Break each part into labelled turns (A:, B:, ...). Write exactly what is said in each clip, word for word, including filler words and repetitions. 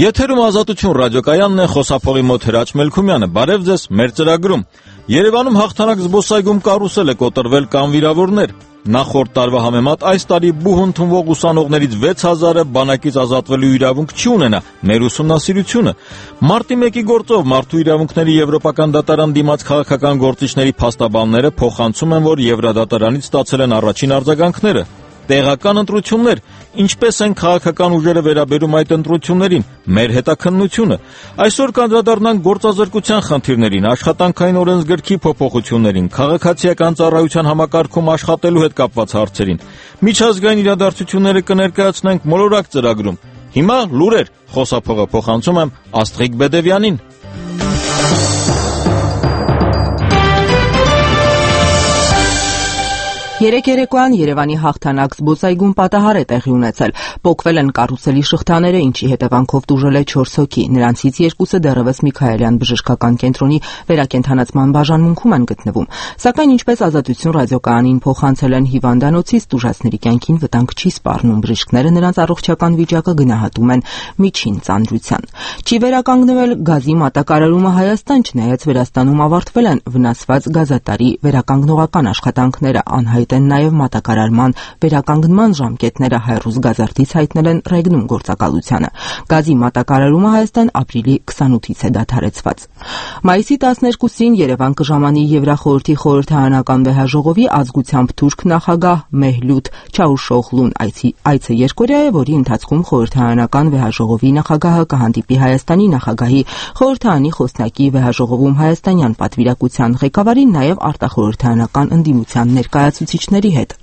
A: Եթերում Ազատություն ռադիոկայանն է, խոսափողի մոտ Հրաչ Մելքումյանը։ Բարև ձեզ, մեր ծրագրում։ Երևանում հաղթանակ զբոսայգում կարուսել է կոտրվել կամ վիրավորներ։ Նախորդ տարվա համեմատ այս տարի բուհ ընդունվող ուսանողներից վեց հազարը բանակից ազատվելու իրավունք չի ունենա։ Մեր ուսումնասիրությունը մարտի մեկի գործով Մարդու իրավունքների եվրոպական դատարան դիմաց քաղաքական գործիչների փաստաբանները փոխանցում են, որ Եվրադատարանից ստացել են առաջին արձագանքները։ Տեղական ընտրություններ, ինչպես են քաղաքական ուժերը վերաբերում այդ ընտրություններին, մեր հետաքննությունը։ Այսօր կանդրադառնանք գործազրկության խնդիրներին, աշխատանքային օրենսգրքի փոփոխություններին, քաղաքացիական ծառայության համակարգում աշխատելու հետ կապված հարցերին։ Միջազգային իրադարձությունները կներկայացնենք մոլորակ ծրագրում։ Հիմա լուրեր, խոսափողը փոխանցում եմ Աստղիկ Բեդևյանին։
B: Երեք երեկոյան Երևանի հաղթանակ զբոսայգում պատահար է տեղի ունեցել։ Պոկվել են կարուսելի շղթաները, ինչի հետևանքով տուժել է չորս հոգի։ Նրանցից երկուսը դեռևս Միքայելյան բժշկական կենտրոնի վերակենդանացման բաժանմունքում են գտնվում։ Սակայն ինչպես Ազատություն ռադիոկայանին փոխանցել են հիվանդանոցից, տուժածների կյանքին վտանգ չի սպառնում։ Բժիշկները նրանց առողջական վիճակը գնահատում են միջին ծանրության։ Չի վերականգնվել գազի մատակարարումը Հայաստան, չնայած Վրաստանում ավարտվել են վնասված գազատարի վերականգնողական աշխատանքները, անհայտ են նաև մատակարարման վերականգնման ժամկետները, Հայրուզ գազարտից հայտնել են Ռեգնում գործակալությանը։ Գազի մատակարարումը Հայաստան ապրիլի քսանութից է դադարեցված։ Մայիսի տասներկուսին Երևան կժամանի Եվրախորհրդի խորհրդարանական վեհաժողովի ազգությամբ թուրք նախագահ Մեհլութ Չավուշօղլուն այցը երկօրյա է, որի ընթացքում խորհրդարանական վեհաժողովի նախագահը կհանդիպի Հայաստանի նախագահի, խորհրդարանի խոսնակի, վեհաժողովում հայաստանյան պատվիրակության ղեկավարի, նաև արտախորհրդարանական ընդդիմության ներկայացուցիչների հետ։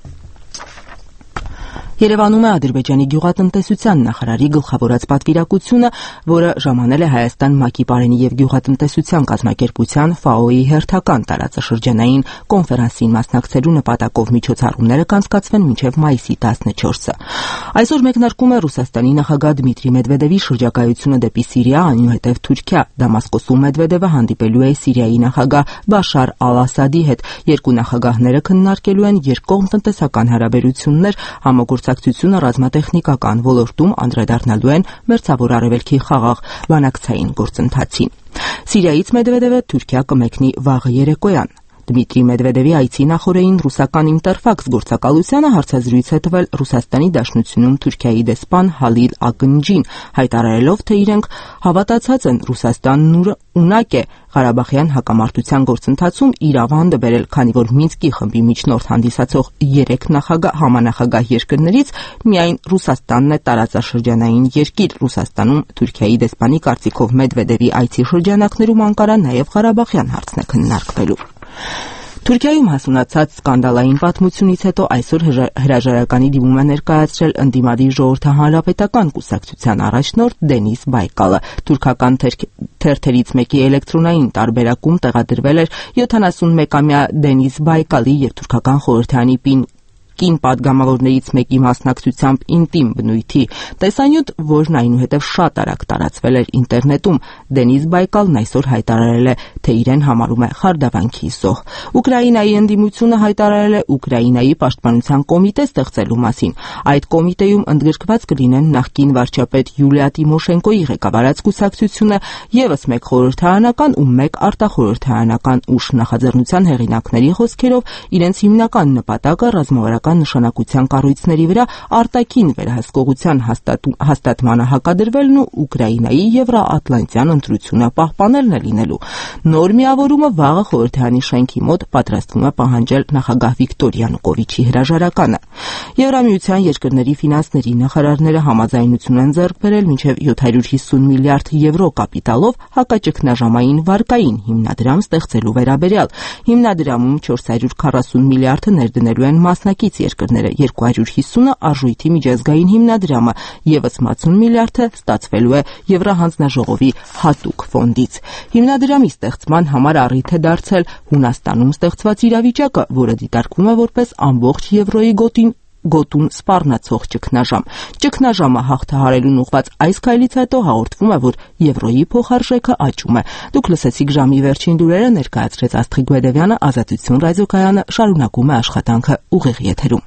B: Երևանում է Ադրբեջանի գյուղատնտեսության նախարարի գլխավորած պատվիրակությունը, որը ժամանել է Հայաստան ՄԱԿ-ի Պարենի և գյուղատնտեսության կազմակերպության Ֆ.A.O.-ի հերթական տարածաշրջանային կոնֆերանսին մասնակցելու նպատակով միջոցառումները կանցկացվեն մինչև մայիսի տասնչորսը։ Այսօր մեկնարկում է Ռուսաստանի նախագահ Դմիտրի Մեդվեդևի շրջագայությունը դեպի Սիրիա, այնուհետև Թուրքիա։ Դամասկոսում Մեդվեդևը հանդիպելու է Սիրիայի նախագահ Բաշար Ալ-Ասադի հետ։ Երկու նախագահները քննարկելու են երկկողմ տնտեսական հարաբերություններ, համագործակցությունը ռազմատեխնիկական ոլորտում, անդրադառնալու են Մերձավոր Արևելքի խաղաղ բանակցային գործընթացին։ Սիրիայից Մեդվեդևը Թուրքիա կմեկնի վաղը երեկոյան։ Դմիտրի Մեդվեդևի այցի նախօրեին ռուսական Ինտերֆաքս գործակալությանը հարցազրույց է տվել Ռուսաստանի Դաշնությունում Թուրքիայի դեսպան Հալիլ Ակնջին, հայտարարելով, թե իրենք հավատացած են Ռուսաստանն ունակ է Ղարաբաղյան հակամարտության գործընթացում իր ավանդը բերել, քանի որ Մինսկի խմբի միջնորդ հանդիսացող երեք նախագահ համանախագահ երկրներից միայն Ռուսաստանն է տարածաշրջանային երկիր։ Ռուսաստանում Թուրքիայի դեսպանի կարծիքով Մեդվեդևի այցի շրջանակներում Անկարան նաև Ղարաբաղյան հարցն է քննարկվելու։ Թուրքիայում հասունացած սկանդալային պատմությունից հետո այսօր հրաժարականի դիմում է ներկայացրել ընդդիմադիր ժողովրդահանրապետական կուսակցության առաջնորդ Դենիս Բայկալը։ Թուրքական թերթերից մեկի էլեկտրոնային տարբերակում տեղադրվել էր յոթանասունմեկամյա Դենիս Բայկալի և թուրքական խորհրդարանի կին պատգամավորներից մեկի մասնակցությամբ ինտիմ բնույթի տեսանյութ, որն այնուհետև շատ արագ տարածվել էր ինտերնետում։ Դենիս Բայկալն այսօր հայտարարել է, թե իրեն համարում է խարդավանքի զոհ։ Ուկրաինայի ընդդիմությունը հայտարարել է Ուկրաինայի պաշտպանության կոմիտե ստեղծելու մասին։ Այդ կոմիտեում ընդգրկված կլինեն նախկին վարչապետ Յուլիա Տիմոշենկոյի ղեկավարած կուսակցությունը, ևս մեկ խորհրդարանական ու մեկ արտախորհրդարանական ուժ։ Նախաձեռնության հեղինակների խոսքերով իրենց հիմնական նպատակը ռազմավարական նշանակության կառույցների վրա արտաքին վերահսկողության հաստատմանը հակադրվելն ու Ուկրաինայի եվրոատլանտյան ընտրությունը պահպանելն է լինելու։ Նոր միավորումը վաղը խորհրդարանի շենքի մոտ պատրաստվում է պահանջել նախագահ Վիկտոր Յանուկովիչի հրաժարականը։ Եվրամիության երկրների ֆինանսների նախարարները համաձայնություն են ձեռք բերել մինչև յոթ հարյուր հիսուն միլիարդ եվրո կապիտալով հակաճգնաժամային վարկային հիմնադրամ ստեղծելու վերաբերյալ։ Հիմնադրամում չորս հարյուր քառասուն միլիարդը ներդնելու են մասնակից երկրները, երկու հարյուր հիսունը արժույթի միջազգային հիմնադրամը, ևս մատսուն միլիարդը ստացվելու է Եվրահանձնաժողովի հատուկ ֆոնդից։ Հիմնադրամի ստեղծման համար առիթ է դարձել Հունաստանում ստեղծված իրավիճակը, որը դիտարկվում է որպես ամբողջ Եվրոյի գոտին գոտուն սպառնացող ճգնաժամ։ Ճգնաժամը հաղթահարելուն ուղղված այս քայլից հետո հաղորդվում է, որ Եվրոյի փոխարժեքը աճում է։ Դուք լսեցիք ժամի վերջին լուրերը, ներկայացրեց Աստղիկ Բեդևյանը, Ազատություն ռադիոկայանը շարունակում է աշխատանքը ուղիղ եթերում։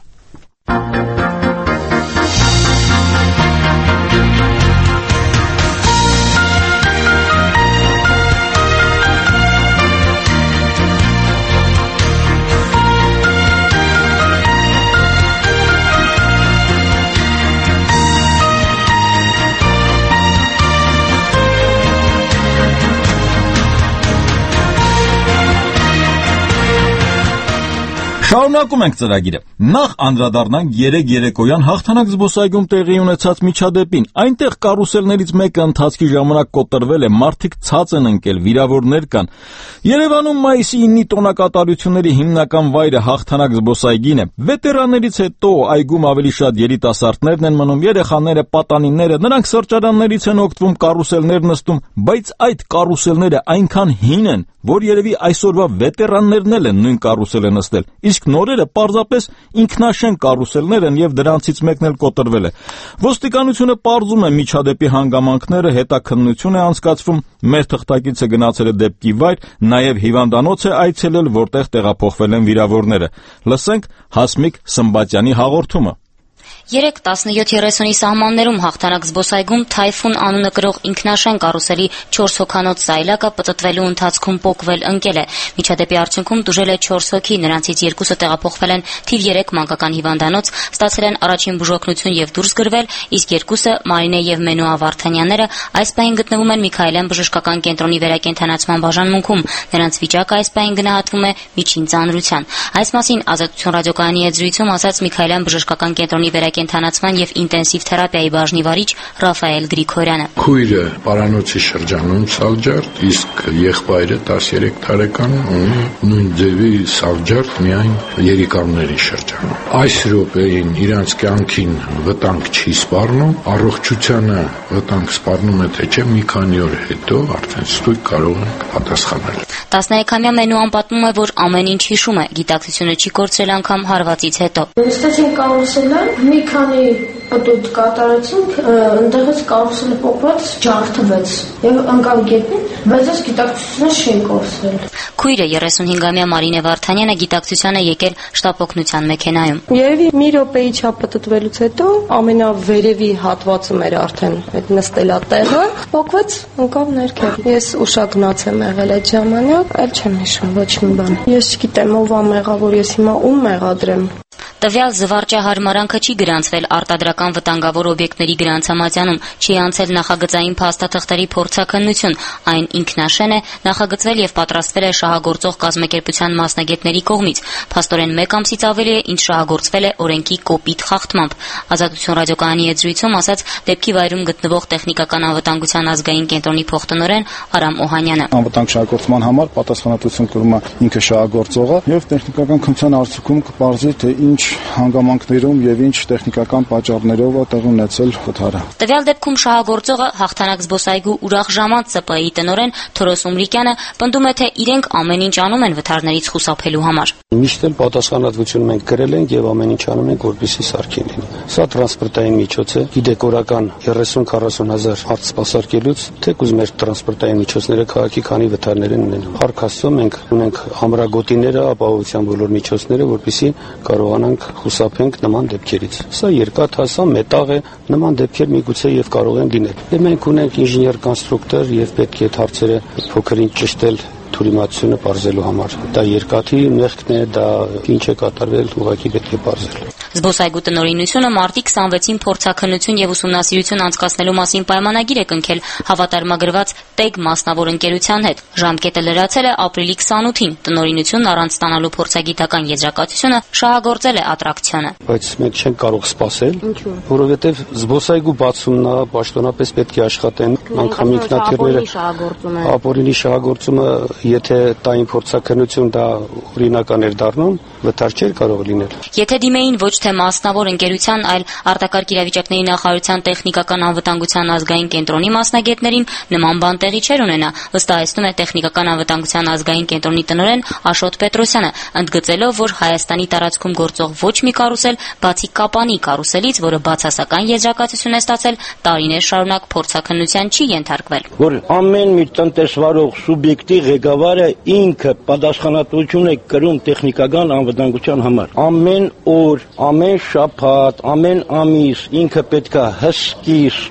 A: Շարունակում ենք ծրագիրը։ Նախ անդրադառնանք երեկ երեկոյան Հաղթանակ զբոսայգում տեղի ունեցած միջադեպին։ Այնտեղ կարուսելներից մեկը ընթացքի ժամանակ կոտրվել է, մարդիկ ցած են ընկել, վիրավորներ կան։ Երևանում մայիսի իննի տոնակատարությունների հիմնական վայրը Հաղթանակ զբոսայգին է։ Վետերաններից հետո այգում ավելի շատ երիտասարդներն են մնում, երեխաները, պատանիները, նրանք սրճարաններից են օգտվում, կարուսելներ նստում, բայց այդ կարուսելները այնքան հին են, որ երևի այսօրվա վետերաններն էլ են նույն կարուսելը նստել։ Իսկ նորերը պարզապես ինքնաշեն կարուսելներ են եւ դրանցից մեկն էլ կոտրվել է։ Ոստիկանությունը պարզում է միջադեպի հանգամանքները, հետաքննություն է անցկացվում, մեր թղթակիցը գնացել է դեպքի վայր, նաեւ հիվանդանոց է այցելել, որտեղ տեղափոխվել են վիրավորները։ Լսենք Հասմիկ Սմբատյանի հաղորդումը։
C: Երեկ տասնյոթ երեսունի սահմաններում Հաղթանակ զբոսայգում Թայֆուն անունը կրող ինքնաշեն կարուսելի չորս հոգանոց զայլակը պտտվելու ընթացքում պոկվել ընկել է։ Միջադեպի արդյունքում տուժել է չորս հոգի, նրանցից երկուսը տեղափոխվել են թիվ երեք մանկական հիվանդանոց, ստացել են առաջին բուժօգնություն եւ դուրս գրվել, իսկ երկուսը՝ Մարինե եւ Մենուա Վարդանյանները, այս պահին գտնվում են Միքայելյան բժշկական կենտրոնի վերակենդանացման բաժանմունքում։ Նրանց վիճակը այս պահին գնահատվում է միջին ծանրության։ Այս մասին Ազատություն ռադիոկայանի հետ զրույցում ասաց Միքայելյան բժշկական կենտրոնի վերակենդանացման եւ ինտենսիվ թերապիայի բաժնի վարիչ Ռաֆայել Գրիգորյանը։
D: Քույրը պարանոցի շրջանում սալջարդ, իսկ եղբայրը տասներեք տարեկան ունի նույն ձևի սալջարդ միայն երիկամների շրջանում։ Այս րոպեին իրանց կյանքին վտանգ չի սպառնում, առողջությանը վտանգ սպառնում է թե չէ, մի քանի օր հետո արդեն ստույգ կարող ենք պատասխանել։
C: տասներեքամյա Մենուան պատմում է, որ ամեն ինչ հիշում է, գիտակցությունը չի կորցրել անգամ հարվածից հետո։
E: Նստեցինք կարուսելը, մի քանի պտուտ կատարեցինք, ընդեղից կարուսելը պոկվեց, ջարդվեց եւ ընկան գետնին, բայց այս գիտակցությունը չի կորցրել։
C: Քույրը երեսունհինգամյա Մարինե Վարդանյանը գիտակցության է եկել շտապօգնության մեքենայում։
F: Երևի մի րոպեի չափ պտտվելուց հետո ամենավերևի հատվածում էր արդեն այդ նստելա տեղը, պոկվեց, ընկավ ներքև։ Ես ուշագնաց եմ եղել այդ ժամանակ, այլ չեմ հիշում ոչ մի բան։ Ես չգիտեմ ով ա մեղավոր, ես հիմա ում մեղադրեմ։
C: Տվյալ զվարճահարմարանքը չի գրանցվել արտադրական վտանգավոր օբյեկտների գրանցամատյանում, չի անցել նախագծային փաստաթղթերի փորձաքննություն, այն ինքնաշեն է, նախագծվել եւ պատրաստվել է շահագործող կազմակերպության մասնագետների կողմից։ Փաստորեն մեկ ամսից ավելի է, ինչ շահագործվել է օրենքի կոպիտ խախտմամբ։ Ազատություն ռադիոկայանի հետ զրույցում ասաց դեպքի վայրում գտնվող տեխնիկական անվտանգության ազգային կենտրոնի փոխտնօրեն Արամ Օհանյանը։
G: Անվտանգ շահագործման համար պատասխանատվություն կրում է ինքը շահագործողը եւ տեխնիկական քննության արդյունքում կպարզի թե ինչ հանգամանքներում եւ ինչ տեխնիկական պատճառներով է տեղ ունեցել վթարը։
C: Տվյալ դեպքում շահագործողը Հաղթանակ զբոսայգու ուրախ ժամանց Ց Պ I տնօրեն Թորոս Ումրիկյանը պնդում է, թե իրենք ամեն ինչ անում են վթարներից խուսափելու համար։
H: Միշտ էլ պատասխանատվություն մենք կրել ենք եւ ամեն ինչ անում ենք, որպեսզի սարքին լինի։ Սա տրանսպորտային միջոց է, գիտեկորական երեսուն-քառասուն հազար արդ սպասարկելուց, թեկուզ մեր տրանսպորտային միջոցները քաղաքի քանի վթարներ են ունենում։ Փառք Աստծո, մենք ունենք ամրագոտիները, ապահովության բոլոր միջոցները, որպեսզի կարողանանք խուսափենք նման դեպքերից։ Սա երկաթ հասա մետաղ է, նման դեպքեր միգուցե եւ կարող են լինել։ Եվ մենք ունենք ինժեներ-կոնստրուկտոր եւ պետք է այդ հարցերը փոքրինչ ճշտել թուրիմացությունը բարձելու համար։ Դա երկաթի մեղքն է, դա ինչ է կատարվել, ուղղակի պետք է բարձել։
C: Զբոսայգու տնօրինությունը մարտի քսանվեցին փորձաքննություն եւ ուսումնասիրություն անցկացնելու մասին պայմանագիր է կնքել հավատարմագրված Տեգ մասնավոր ընկերության հետ։ Ժամկետը լրացել է ապրիլի քսանութին։ Տնօրինությունն առանց ստանալու փորձագիտական եզրակացությունը շահագործել է ատրակցիոնը։
H: Բայց մենք չենք կարող սպասել, որովհետեւ զբոսայգու բացումն է, պաշտոնապես պետք է աշխատեն, անգամ ինքնաթիռները ապօրինի շահագործումը, եթե տային փորձաքննություն դա օրինական էր դառնում, վթար չէր կարող լինել։
C: Եթե դիմեին ոչ թե մասնավոր ընկերության, այլ արտակարգ իրավիճակների նախարարության տեխնիկական անվտանգության ազգային կենտրոնի մասնագետներին, նման բան տեղի չէր ունենա, վստահեցնում է տեխնիկական անվտանգության ազգային կենտրոնի տնօրեն Աշոտ Պետրոսյանը, ընդգծելով, որ Հայաստանի տարածքում գործող ոչ մի կարուսել, բացի Կապանի կարուսելից, որը բացասական եզրակացություն է ստացել, տարիներ շարունակ փորձաքննության չի ենթարկվել։
I: Որ ամեն մի տնտեսվարող սուբյեկտի ղեկավարը ինքը պատասխանատվություն է կրում տեխնիկական անվտանգության համար։ Ամեն օր, ամեն շաբաթ, ամեն ամիս ինքը պետք է հսկի,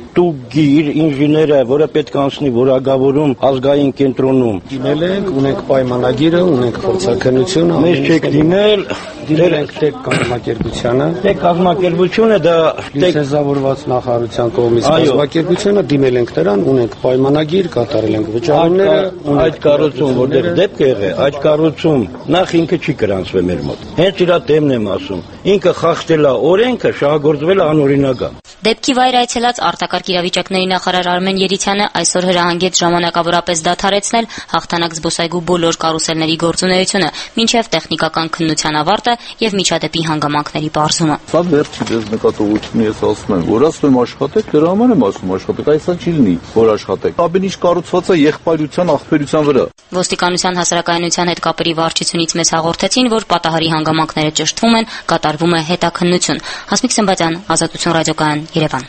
I: տուգիր ինժեները, որը պետք է անցնի որակավորում ազգային կենտրոնում։
H: Դիմել ենք, ունենք պայմանագիրը, ունենք փորձաքննությունը,
I: Մեզ չեք դիմել,
H: դիմել ենք տեկ կազմակերպությանը,
I: տեկ կազմակերպությունը դա
H: լիցենզավորված նախարարության կողմից կազմակերպությունը, դիմել ենք նրան, ունենք պայմանագիր, կատարել ենք վճարումները,
I: այդ կառույցում, որտեղ դեպք է եղել, այդ կառույցում նախ ինքը չի գրանցվել մեր մոտ։ Հենց իր դեմն եմ ասում, ինքը խախտել է օրենքը, շահագործվել է անօրինական։
C: Դեպքի վայր այցելած արտակարգ իրավիճակների նախարար Արմեն Երիցյանը այսօր հրահանգեց ժամանակավորապես դադարեցնել հաղթանակ զբոսայգու բոլոր կարուսելների գործունեությունը, մինչև տեխնիկական քննության ավարտը եւ միջադեպի հանգամանքների պարզումը։
J: Սա վերջի դες նկատողությունն ես ասում եմ, որ ասում եմ աշխատեք, դրա համար եմ ասում աշխատեք, այսա չի լինի, որ աշխատեք։ Ամեն ինչ կառուցված է եղբայրության, աղբերության վրա։
C: Ոստիկանության հասարակայնության հետ կապերի վարչությունից մեզ հաղորդեցին, որ պատահարի հանգամանքները ճշտվում են, կատարվում է հետաքննություն։ Հասմիկ Սմբատյան, Ազատություն ռադիոկայան, Երևան։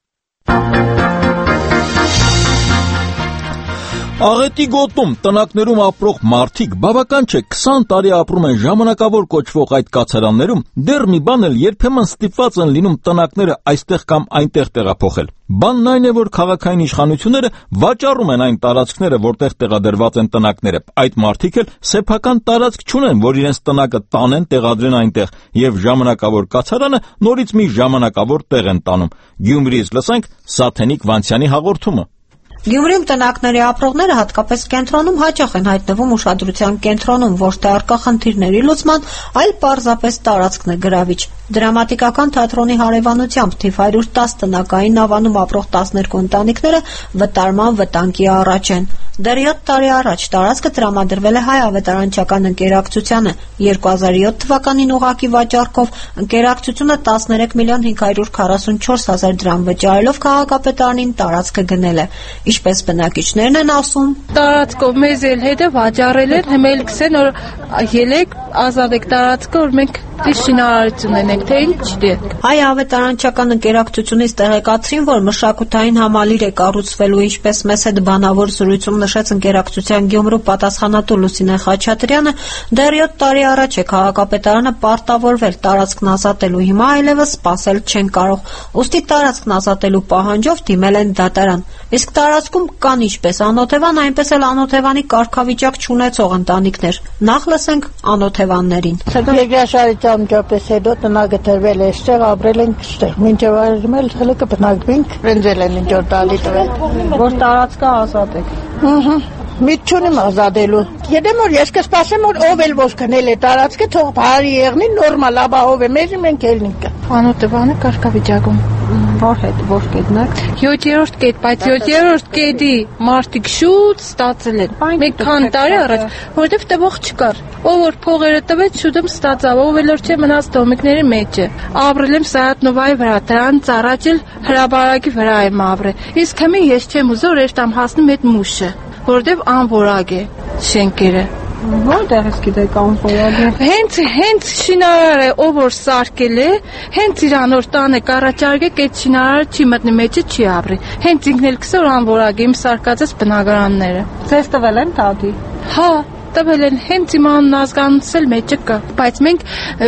A: Աղետի գոտում տնակներում ապրող մարդիկ բավական չէ քսան տարի ապրում են ժամանակավոր կոչվող այդ կացարաններում, դեռ մի բան էլ երբեմն ստիպված են լինում տնակները այստեղ կամ այնտեղ տեղափոխել։ Բանն այն է, որ քաղաքային իշխանությունները վաճառում են այն տարածքները, որտեղ տեղադրված են տնակները։ Այդ մարդիկ էլ սեփական տարածք չունեն, որ իրենց տնակը տանեն, տեղադրեն այնտեղ, եւ ժամանակավոր կացարանը նորից մի ժամանակավոր տեղ են տանում։ Գյումրիից լսենք Սաթենիկ Վանցյանի հաղորդումը։
K: Գյումրիում տնակների ապրողները հատկապես կենտրոնում հաճախ են հայտնվում ուշադրության կենտրոնում, ոչ թե առկա խնդիրների լուծման, այլ պարզապես տարածքն է գրավիչ։ Դրամատիկական թատրոնի հարևանությամբ թիվ հարյուր տասը տնակային ավանում ապրող տասներկու ընտանիքները վտարման վտանգի առաջ են։ Դեռ յոթ տարի առաջ տարածքը տրամադրվել է Հայ ավետարանչական ընկերակցությանը։ երկու հազար յոթ թվականին ուղղակի վաճառքով ընկերակցությունը տասներեք միլիոն հինգ հարյուր քառասունչորս հազար դրամ վճարելով քաղաքապետարանին տարածքը գնել է։ Ինչպես բնակիչներն են ասում,
F: տարածքով մեզ էլ հետը վաճառել են, հիմա էլ գսեն որ ելեք ազատեք տարածքը, որ մենք շինարարություն ունենք, թե ինչ դեպք։
K: Հայ ավետարանչական ընկերակցությունից տեղեկացրին, որ մշակութային համալիր է կառուցվելու, ինչպես մեզ հետ բանավոր զրույցում նշեց ընկերակցության Գյումրու պատասխանատու Լուսինե Խաչատրյանը, դեռ յոթ տարի առաջ է քաղաքապետարանը պարտավորվել տարածքն ազատելու, հիմա այլևս սպասել չեն կարող։ Ուստի տարածքն ազատելու պահանջով դիմել են դատարան։ Իսկ տարածքում կան ինչպես անօթևան, այնպես էլ անօթևանի կարգավիճակ չունեցող ընտանիքներ։ Նախ լսենք անօթևաններին։
L: Երկրաշարժության միջապես հետո տնագտնվել է այստեղ, ապրել ենք այստեղ։ Մինչև այժմ էլ հələ կբնակվենք, ռենձել են ինչ որ տալի տվել,
F: որ տարածքը ազատեք։
L: Ահա Միտ չունեմ ազատելու։ Գիտեմ որ ես կսպասեմ որ ով էլ ոնց գնել է տարածքը, թող բարի եղնի, նորմալ ապահով է, մեր մենք ելնենք։
F: Անօթևանը կարգավիճակում։ Որ հետ որ կետնակ յոթերորդ կետ, բայց յոթերորդ կետի մարդիկ շուտ ստացել են։ Մեկ քան տարի առաջ, որտեվ տվող չկար։ Ով որ փողերը տվեց, շուտում ստացավ, ով էլ որ չէ մնաց դոմիկների մեջը։ Ապրել եմ Սայաթնովայի վրա, դրանից առաջ էլ հրաբարակի վրա եմ ապրել։ Իսկ հիմա ես չեմ ուզում որ երբ հասնում այդ մուշը, որտեվ անորակ է շենքերը։ Որտեղ ես գիտեք անորակ է։ Հենց հենց շինարարը ով որ սարքել է, հենց իր անոր տանը կառաջարկեք այդ շինարարը չի մտնի մեջը չի ապրի։ Հենց ինքն էլ կսոր անորակ իմ սարկածած բնակարանները։
L: Ձեզ տվել են տատի։
F: Հա տվել են հենց իմ անուն ազգանուցել մեջը կա, բայց մենք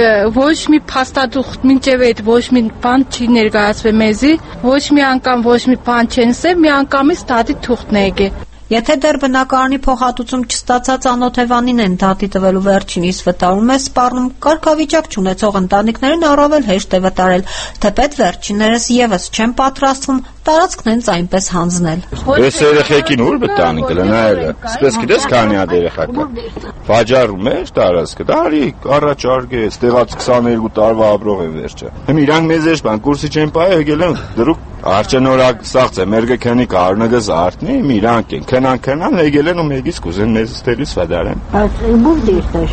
F: ոչ մի փաստաթուղթ մինչև այդ ոչ մի բան չի ներկայացվել մեզի, ոչ մի անգամ ոչ մի բան չեն ասել, մի անգամից տատի թուղթն է եկել։
K: Եթե դեռ բնակարանի փոխհատուցում չստացած անօթևանին են դատի տվելու վերջինիս վտարում է սպառնում, կարգավիճակ չունեցող ընտանիքներին առավել հեշտ է վտարել, թեպետ վերջիններս եւս չեն պատրաստվում տարածքն հենց այնպես հանձնել։
M: Ես երեխեքին ուր բտանի կլնայելը, սպես գիտես քանի հատ երեխա կա։ Վաճառում է տարածքը, դարի առաջարկե, ստեղած քսաներկու տարվա ապրող է վերջը։ Հիմա իրանք մեզ էշ բան կուրսի չեն պայ եկել են դրուկ Արչենորակ սաղց է, մերգը քենի կարնգս արտնի, իրանք են, քնան քնան եկել են ու մեգից կուզեն մեզ ստելից վադարեն։
L: Բայց ո՞վ դերտա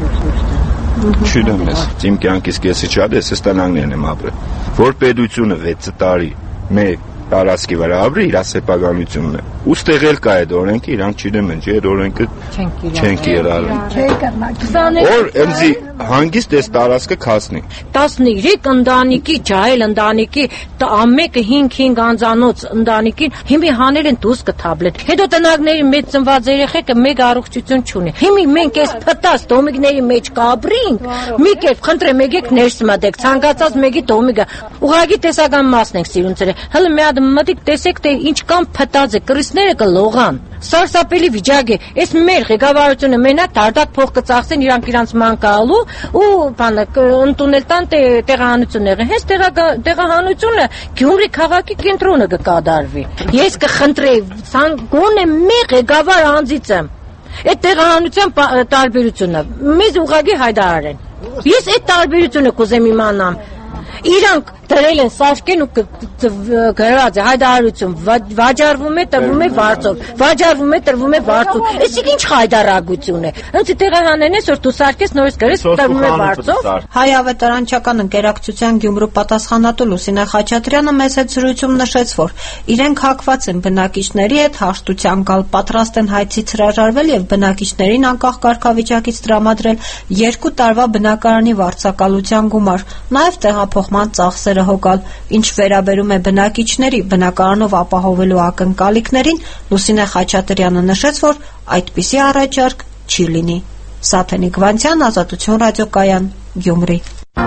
L: շուգովում։
M: Չդեմ ես, իմ կյանքից կեսի չադ ես ստանաններն եմ ապրել։ Որ պետությունը վեց տարի մեկ տարածքի վրա ապրի իր սեփականությունն է։ Ոստեղ էլ կա այդ օրենքը, իրանք չինեմ ընջի, այդ օրենքը չեն կիրառել։ Որ ինձի հանգիստ էս տարածքը քասնի։
N: տասնյոթ ընտանիքի, ջահել ընտանիքի, ամեկը հինգ-հինգ անձանոց ընտանիքին հիմի հանել են դուսկը թաբլետ։ Հետո տնագների մեջ ծնված երեխեքը մեկ առողջություն չունի։ Հիմի մենք այս փտած տոմիկների մեջ կաբրինք, մի կերպ խնդրեմ եկեք ներս մտեք, ցանկացած մեկի տոմիկը։ Ուղղակի տեսական մասն ենք սիրուն ծրել։ Հələ մի հատ մտիկ տեսեք թե ինչքան փտած է, կրիսները կլողան։ Սարսափելի վիճակ է։ Այս մեր ղեկավարությունը մենակ դարդակ փող կծախսեն իրանք իրանց մանկալու ու բանը ընդունել տան տեղահանությունները։ Հենց տեղահանությունը Գյումրի քաղաքի կենտրոնը կկատարվի։ Ես կխնդրեի, գոնե մի ղեկավար անձից եմ։ Այդ տեղահանության տարբերությունը մեզ ուղղակի հայտարարեն։ Ես այդ տարբերությունը կուզեմ իմանամ։ Իրանք դրել են սարքեն ու գրված է հայտարարություն, վաճառվում է, տրվում է վարձով, վաճառվում է, տրվում է վարձով։ Այսինքն ինչ հայտարարություն է։ Ոնց տեղահանեն ես որ դու սարքես նորից գրես տրվում է վարձով։
K: Հայ ավետարանչական ընկերակցության Գյումրու պատասխանատու Լուսինե Խաչատրյանը մեծ հետ զրույցում նշեց, որ իրենք հակված են բնակիչների հետ հաշտության գալ, պատրաստ են հայցից հրաժարվել եւ բնակիչներին անկախ կարգավիճակից տրամադրել երկու տարվա բնակարանի վարձակալության գումար, նաեւ տեղափոխման ծախսեր հոգալ, ինչ վերաբերում է բնակիչների բնակարանով ապահովելու ակնկալիքներին, Լուսինե Խաչատրյանը նշեց, որ այդպիսի առաջարկ չի լինի։ Սաթենիկ Վանցյան, Ազատություն ռադիոկայան, Գյումրի։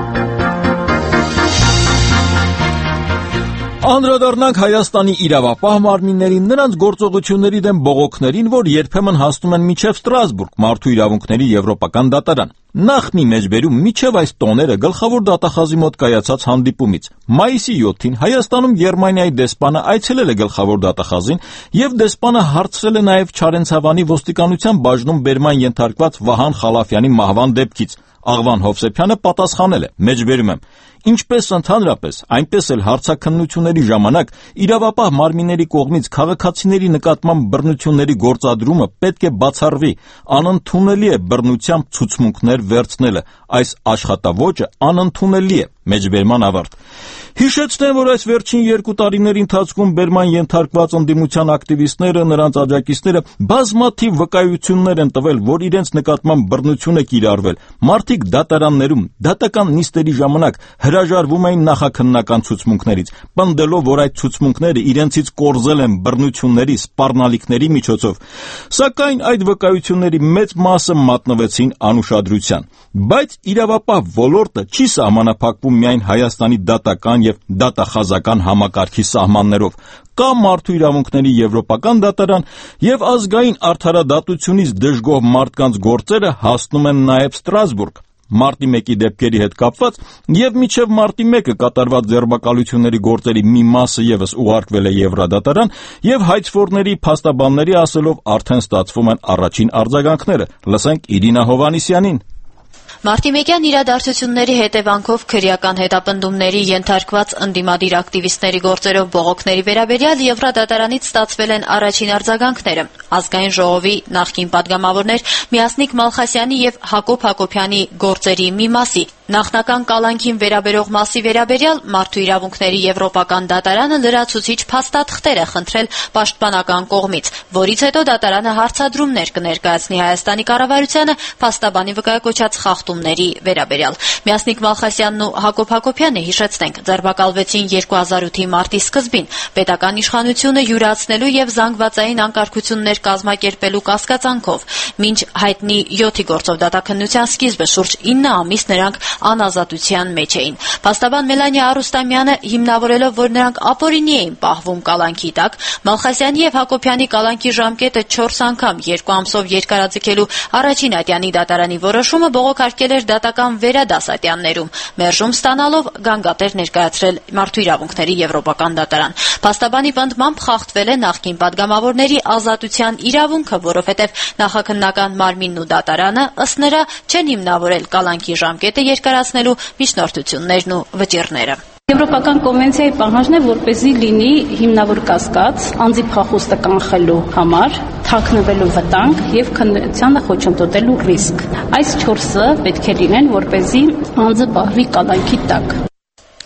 A: Անդրադառնանք Հայաստանի իրավապահ մարմիններին, նրանց գործողությունների դեմ բողոքներին, որ երբեմն հասնում են մինչև Ստրասբուրգ, Մարդու իրավունքների եվրոպական դատարան։ Նախ մի մեջբերում մինչև այս տոները գլխավոր դատախազի մոտ կայացած հանդիպումից։ Մայիսի յոթին Հայաստանում Գերմանիայի դեսպանը այցելել է գլխավոր դատախազին եւ դեսպանը հարցրել է նաեւ Չարենցավանի ոստիկանության բաժնում բերման ենթարկված Վահան Խալաֆյանի մահվան դեպքից։ Աղվան Հովսեփյանը պատասխանել է. մեջբերում եմ, ինչպես ընդհանրապես, այնպես էլ հարցաքննությունների ժամանակ իրավապահ մարմինների կողմից քաղաքացիների նկատմամբ բռնությունների գործադրումը պետք է բացառվի, անընդունելի է բռնությամբ ցուցմունքներ վերցնելը, այս աշխատավոճը անընդունելի է, մեջբերման ավարտ։ Հիշեցնեմ, որ այս վերջին երկու տարիների ընթացքում բերման ենթարկված ընդդիմության ակտիվիստները, նրանց աջակիցները բազմաթիվ վկայություններ են տվել, որ իրենց նկատմամբ բռնություն է կիրառվել։ Մարդիկ դատարաններում դատական նիստերի ժամանակ հրաժարվում էին նախաքննական ցուցմունքներից, պնդելով, որ այդ ցուցմունքները իրենցից կորզել են բռնությունների, սպառնալիքների միջոցով։ Սակայն այդ վկայությունների մեծ մասը մատնվեցին անուշադրության։ Բայց իրավապահ ոլորտը չի սահմանափակվում միայն Հայաստանի դատական եւ դատախազական համակարգի սահմաններով։ Կա Մարդու իրավունքների եվրոպական դատարան եւ ազգային արդարադատությունից դժգոհ մարդկանց գործերը հասնում են նաեւ Ստրասբուրգ։ Մարտի մեկի դեպքերի հետ կապված եւ մինչեւ մարտի մեկը կատարված ձերբակալությունների գործերի մի մասը եւս ուղարկվել է Եվրադատարան եւ հայցվորների փաստաբանների ասելով արդեն ստացվում են առաջին արձագանքները։ Լսենք Իրինա Հովանիսյանին։
O: Մարտիմեկյան իրադարձությունների հետևանքով քրեական հետապնդումների ենթարկված ընդդիմադիր ակտիվիստների գործերով բողոքների վերաբերյալ Եվրադատարանից ստացվել են առաջին արձագանքները։ Ազգային ժողովի նախկին падգամավորներ Միասնիկ Մալխասյանի եւ Հակոբ Հակոբյանի գործերի մի մասի նախնական կալանքին վերաբերող մասի վերաբերյալ Մարդու իրավունքների եվրոպական դատարանը լրացուցիչ փաստաթղթեր է խնդրել պաշտպանական կողմից, որից հետո դատարանը հարցադրումներ կներկայացնի Հայաստանի կառավարությանը փաստաբանի վկայակոչած խախտումների վերաբերյալ։ Միասնիկ Մալխասյանն ու Հակոբ Հակոբյանը, հիշեցնենք, ձերբակալվեցին երկու հազար ութի մարտի սկզբին պետական իշխանությունը յուրացնելու եւ զանգվածային անկարգություններ կազմակերպելու կասկածանքով։ Մինչ հայտնի յոթի գործով դատաքննության սկիզբը շուրջ ինը ամիս նրանք անազատության մեջ էին։ Փաստաբան Մելանիա Արուստամյանը, հիմնավորելով, որ նրանք ապօրինի էին պահվում կալանքի տակ, Մալխասյանի եւ Հակոբյանի կալանքի ժամկետը չորս անգամ երկու ամսով երկարաձգելու առաջին ատյանի դատարանի որոշումը բողոքարկել էր դատական վերադասատյաններում, մերժում ստանալով գանգատեր ներկայացրել Մարդու իրավունքների եվրոպական դատարան։ Փաստաբանի պնդմամբ խախտվել է նախկին падգամավորների ազատության իրավունքը, որովհետեւ նախաքննական մարմինն ու դատարանը ըստ նրա չեն հիմնավորել կալանքի ժամկետը երկարացնելու միջնորդություններն ու վճիռները։
P: Եվրոպական կոնվենցիայի պահանջն է, որպեսզի լինի հիմնավոր կասկած անձի փախուստը կանխելու համար, թաքնվելու վտանգ եւ քննությանը խոչընդոտելու ռիսկ։ Այս չորսը պետք է լինեն, որպեսզի անձը պահվի կալանքի տակ։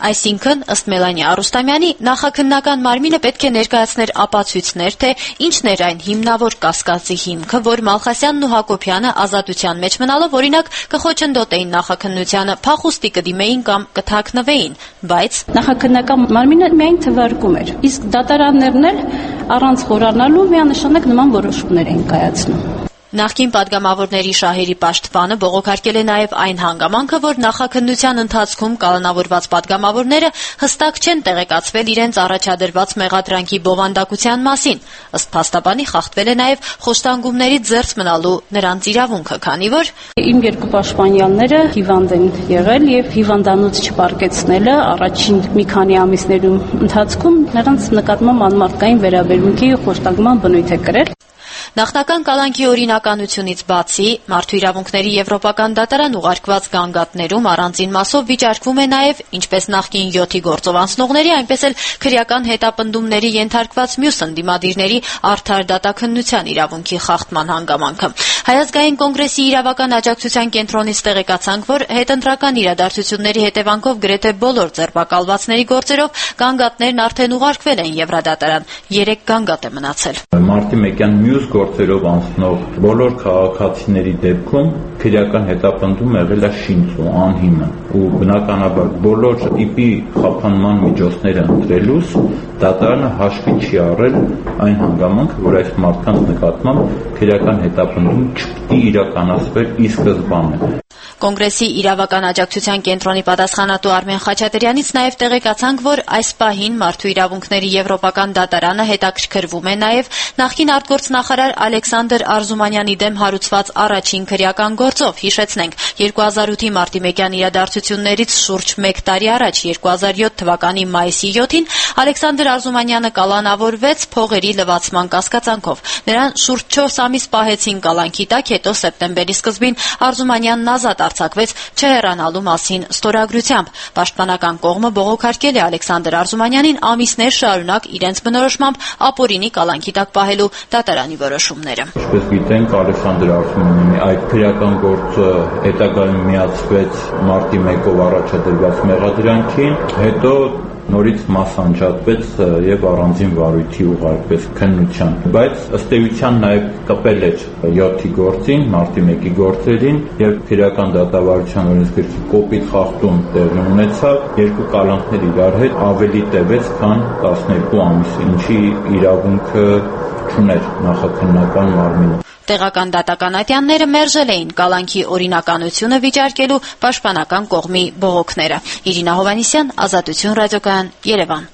O: Այսինքն, ըստ Մելանի Արուստամյանի, նախաքննական մարմինը պետք է ներկայացներ ապացույցներ, թե ինչն էր այն հիմնավոր կասկածի հիմքը, որ Մալխասյանն ու Հակոբյանը ազատության մեջ մնալով օրինակ կխոչընդոտեին նախաքննությանը, փախուստի կդիմեին կամ կթաքնվեին, բայց
P: նախաքննական մարմինը միայն թվարկում էր, իսկ դատարաններն էլ առանց խորանալու միանշանակ նման որոշումներ էին կայացնում։
O: Նախկին падգամավորների շահերի պաշտպանը բողոքարկել է նաև այն հանգամանքը, որ նախաքննության ընթացքում կալանավորված падգամավորները հստակ չեն տեղեկացվել իրենց առաջադրված մեղադրանքի բովանդակության մասին։ Ըստ փաստաբանի խախտվել է նաև խոշտանգումների ձեռք մնալու նրանց իրավունքը, քանի որ
P: իմ երկու պաշտպանյանները հիվանդ են եղել եւ հիվանդանոց չպարկեցնելը առաջին մի քանի ամիսներում ընթացքում նրանց նկատմամբ անմարդկային վերաբերմունքի խոշտանգման բնույթ է կրել։
O: Նախնական կալանքի օրինականությունից բացի, մարդու իրավունքների եվրոպական դատարան ուղարկված գանգատներում առանձին մասով վիճարկվում է նաև ինչպես նախկին յոթի գործով անցնողների, այնպես էլ քրեական հետապնդումների ենթարկված մյուս ընդդիմադիրների արդար դատաքննության իրավունքի խախտման հանգամանքը։ Հայազգային կոնգրեսի իրավական աջակցության կենտրոնից տեղեկացանք, որ հետընտրական իրադարձությունների հետևանքով գրեթե բոլոր ձերբակալվածների գործերով գանգատներն արդեն ուղարկվել են Եվրադատարան։ Երեք գանգատ է մնացել։
Q: Մարտի մեկյան մյուս գործերով անցնող բոլոր քաղաքացիների դեպքում քրեական հետապնդում եղել է շինց ու անհիմն ու բնականաբար բոլոր տիպի խափանման միջոցները ընտրելուց դատարանը հաշվի չի առել այն հանգամանքը, որ այս մարդկանց նկատմամբ քրեական հետապնդում չպիտի իրականացվեր ի սկզբանե։
O: Կոնգրեսի իրավական աջակցության կենտրոնի պատասխանատու Արմեն Խաչատրյանից նաև տեղեկացանք, որ այս պահին մարդու իրավունքների եվրոպական դատարանը հետաքրքրվում է նաև նախկին արտգործնախարար Ալեքսանդր Արզումանյանի դեմ հարուցված առաջին քրեական գործով։ Հիշեցնենք, երկու հազար ութի մարտի մեկյան իրադարձություններից շուրջ մեկ տարի առաջ երկու հազար յոթ թվականի մայիսի յոթին Ալեքսանդր Արզումանյանը կալանավորվեց փողերի լվացման կասկածանքով։ Նրան շուրջ չորս ամիս պահեցին կալանքի տակ, հետո սեպտեմբերի սկզբին Արզումանյանն ազատ արձակվեց չհեռանալու մասին ստորագրությամբ։ Պաշտպանական կողմը բողոքարկել է Ալեքսանդր Արզումանյանին ամիսներ շարունակ իրենց բնորոշմամբ ապօրինի կալանքի տակ պահելու դատարանի որոշումները։
Q: Ինչպես գիտենք, Ալեքսանդր Արզումանյանի այդ քրեական գործը հետագայում միացվեց մարտի մեկով առաջադրված մեղադրանքին, հետո նորից մասանջատվեց եւ առանձին վարույթի ուղարկվեց քննության, բայց ըստ էության նաեւ կպել էր յոթի գործին, մարտի մեկի գործերին եւ քրեական դատավարության օրենսգրքի կոպիտ խախտում տեղի ունեցավ, երկու կալանքներ իրար հետ ավելի տևեց, քան տասներկու ամիս, ինչի իրավունքը չուներ նախաքննական մարմինը։
O: Տեղական դատական ատյանները մերժել էին կալանքի օրինականությունը վիճարկելու պաշտպանական կողմի բողոքները։ Իրինա Հովհաննիսյան, Ազատություն ռադիոկայան, Երևան։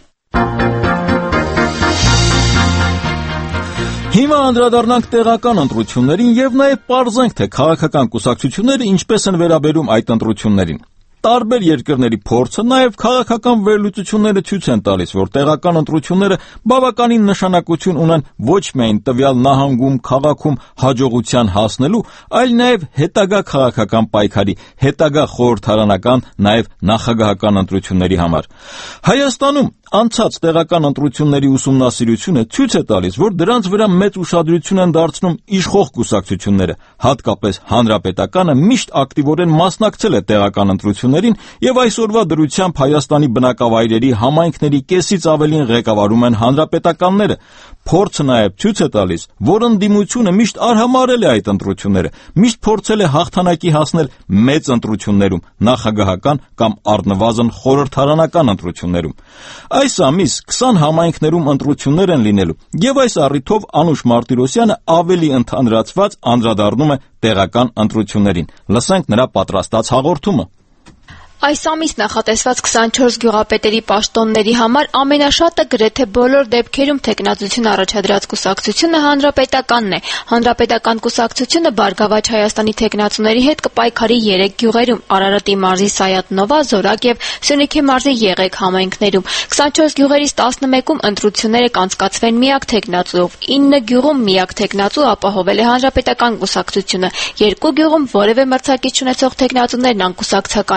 A: Հիմա անդրադառնանք տեղական ընտրություններին եւ նաեւ պարզենք, թե քաղաքական կուսակցությունները ինչպես են վերաբերում այդ ընտրություններին։ Տարբեր երկրների փորձը նաև քաղաքական վերլուծությունները ցույց են տալիս, որ տեղական ընտրությունները բավականին նշանակություն ունեն ոչ միայն տվյալ նահանգում, քաղաքում հաջողության հասնելու, այլ նաև հետագա քաղաքական պայքարի, հետագա խորհրդարանական, նաև նախագահական ընտրությունների համար։ Հայաստանում անցած տեղական ընտրությունների ուսումնասիրությունը ցույց է տալիս, որ դրանց վրա մեծ ուշադրություն են դարձնում իշխող կուսակցությունները, հատկապես Հանրապետականը միշտ ակտիվորեն մասնակցել է տեղական ընտրություններին եւ այսօրվա դրությամբ Հայաստանի բնակավայրերի համայնքների կեսից ավելին ղեկավարում են հանրապետականները։ Փորձը նաև ցույց է տալիս, որ ընդդիմությունը միշտ արհամարել է այդ ընտրությունները, միշտ փորձել է հաղթանակի հասնել մեծ ընտրություններում, նախագահական կամ առնվազն խորհրդարանական ընտրություններում։ Այս ամիս քսան համայնքներում ընտրություններ են լինելու, եւ այս առիթով Անուշ Մարտիրոսյանը ավելի ընդհանրացված անդրադառնում է տեղական ընտրություններին։ Լսենք նրա պատրաստած հաղորդումը։
R: Այս ամիս նախատեսված քսանչորս գյուղապետերի պաշտոնների համար ամենաշատը գրեթե բոլոր դեպքերում թեկնածություն առաջադրած կուսակցությունը Հանրապետականն է։ Հանրապետական կուսակցությունը Բարգավաճ Հայաստանի թեկնածուների հետ կպայքարի երեք գյուղերում՝ Արարատի մարզի Սայաթ-Նովա, Զորակ եւ Սյունիքի մարզի Եղեգ համայնքներում։ քսանչորս գյուղերից տասնմեկում ընտրությունները կանցկացվեն միակ թեկնածուով։ ինը գյուղում միակ թեկնածու ապահովել է Հանրապետական կուսակցությունը։ Երկու գյուղում որևէ մրցակից չունեցող թեկնածուներն անկուսակցական են։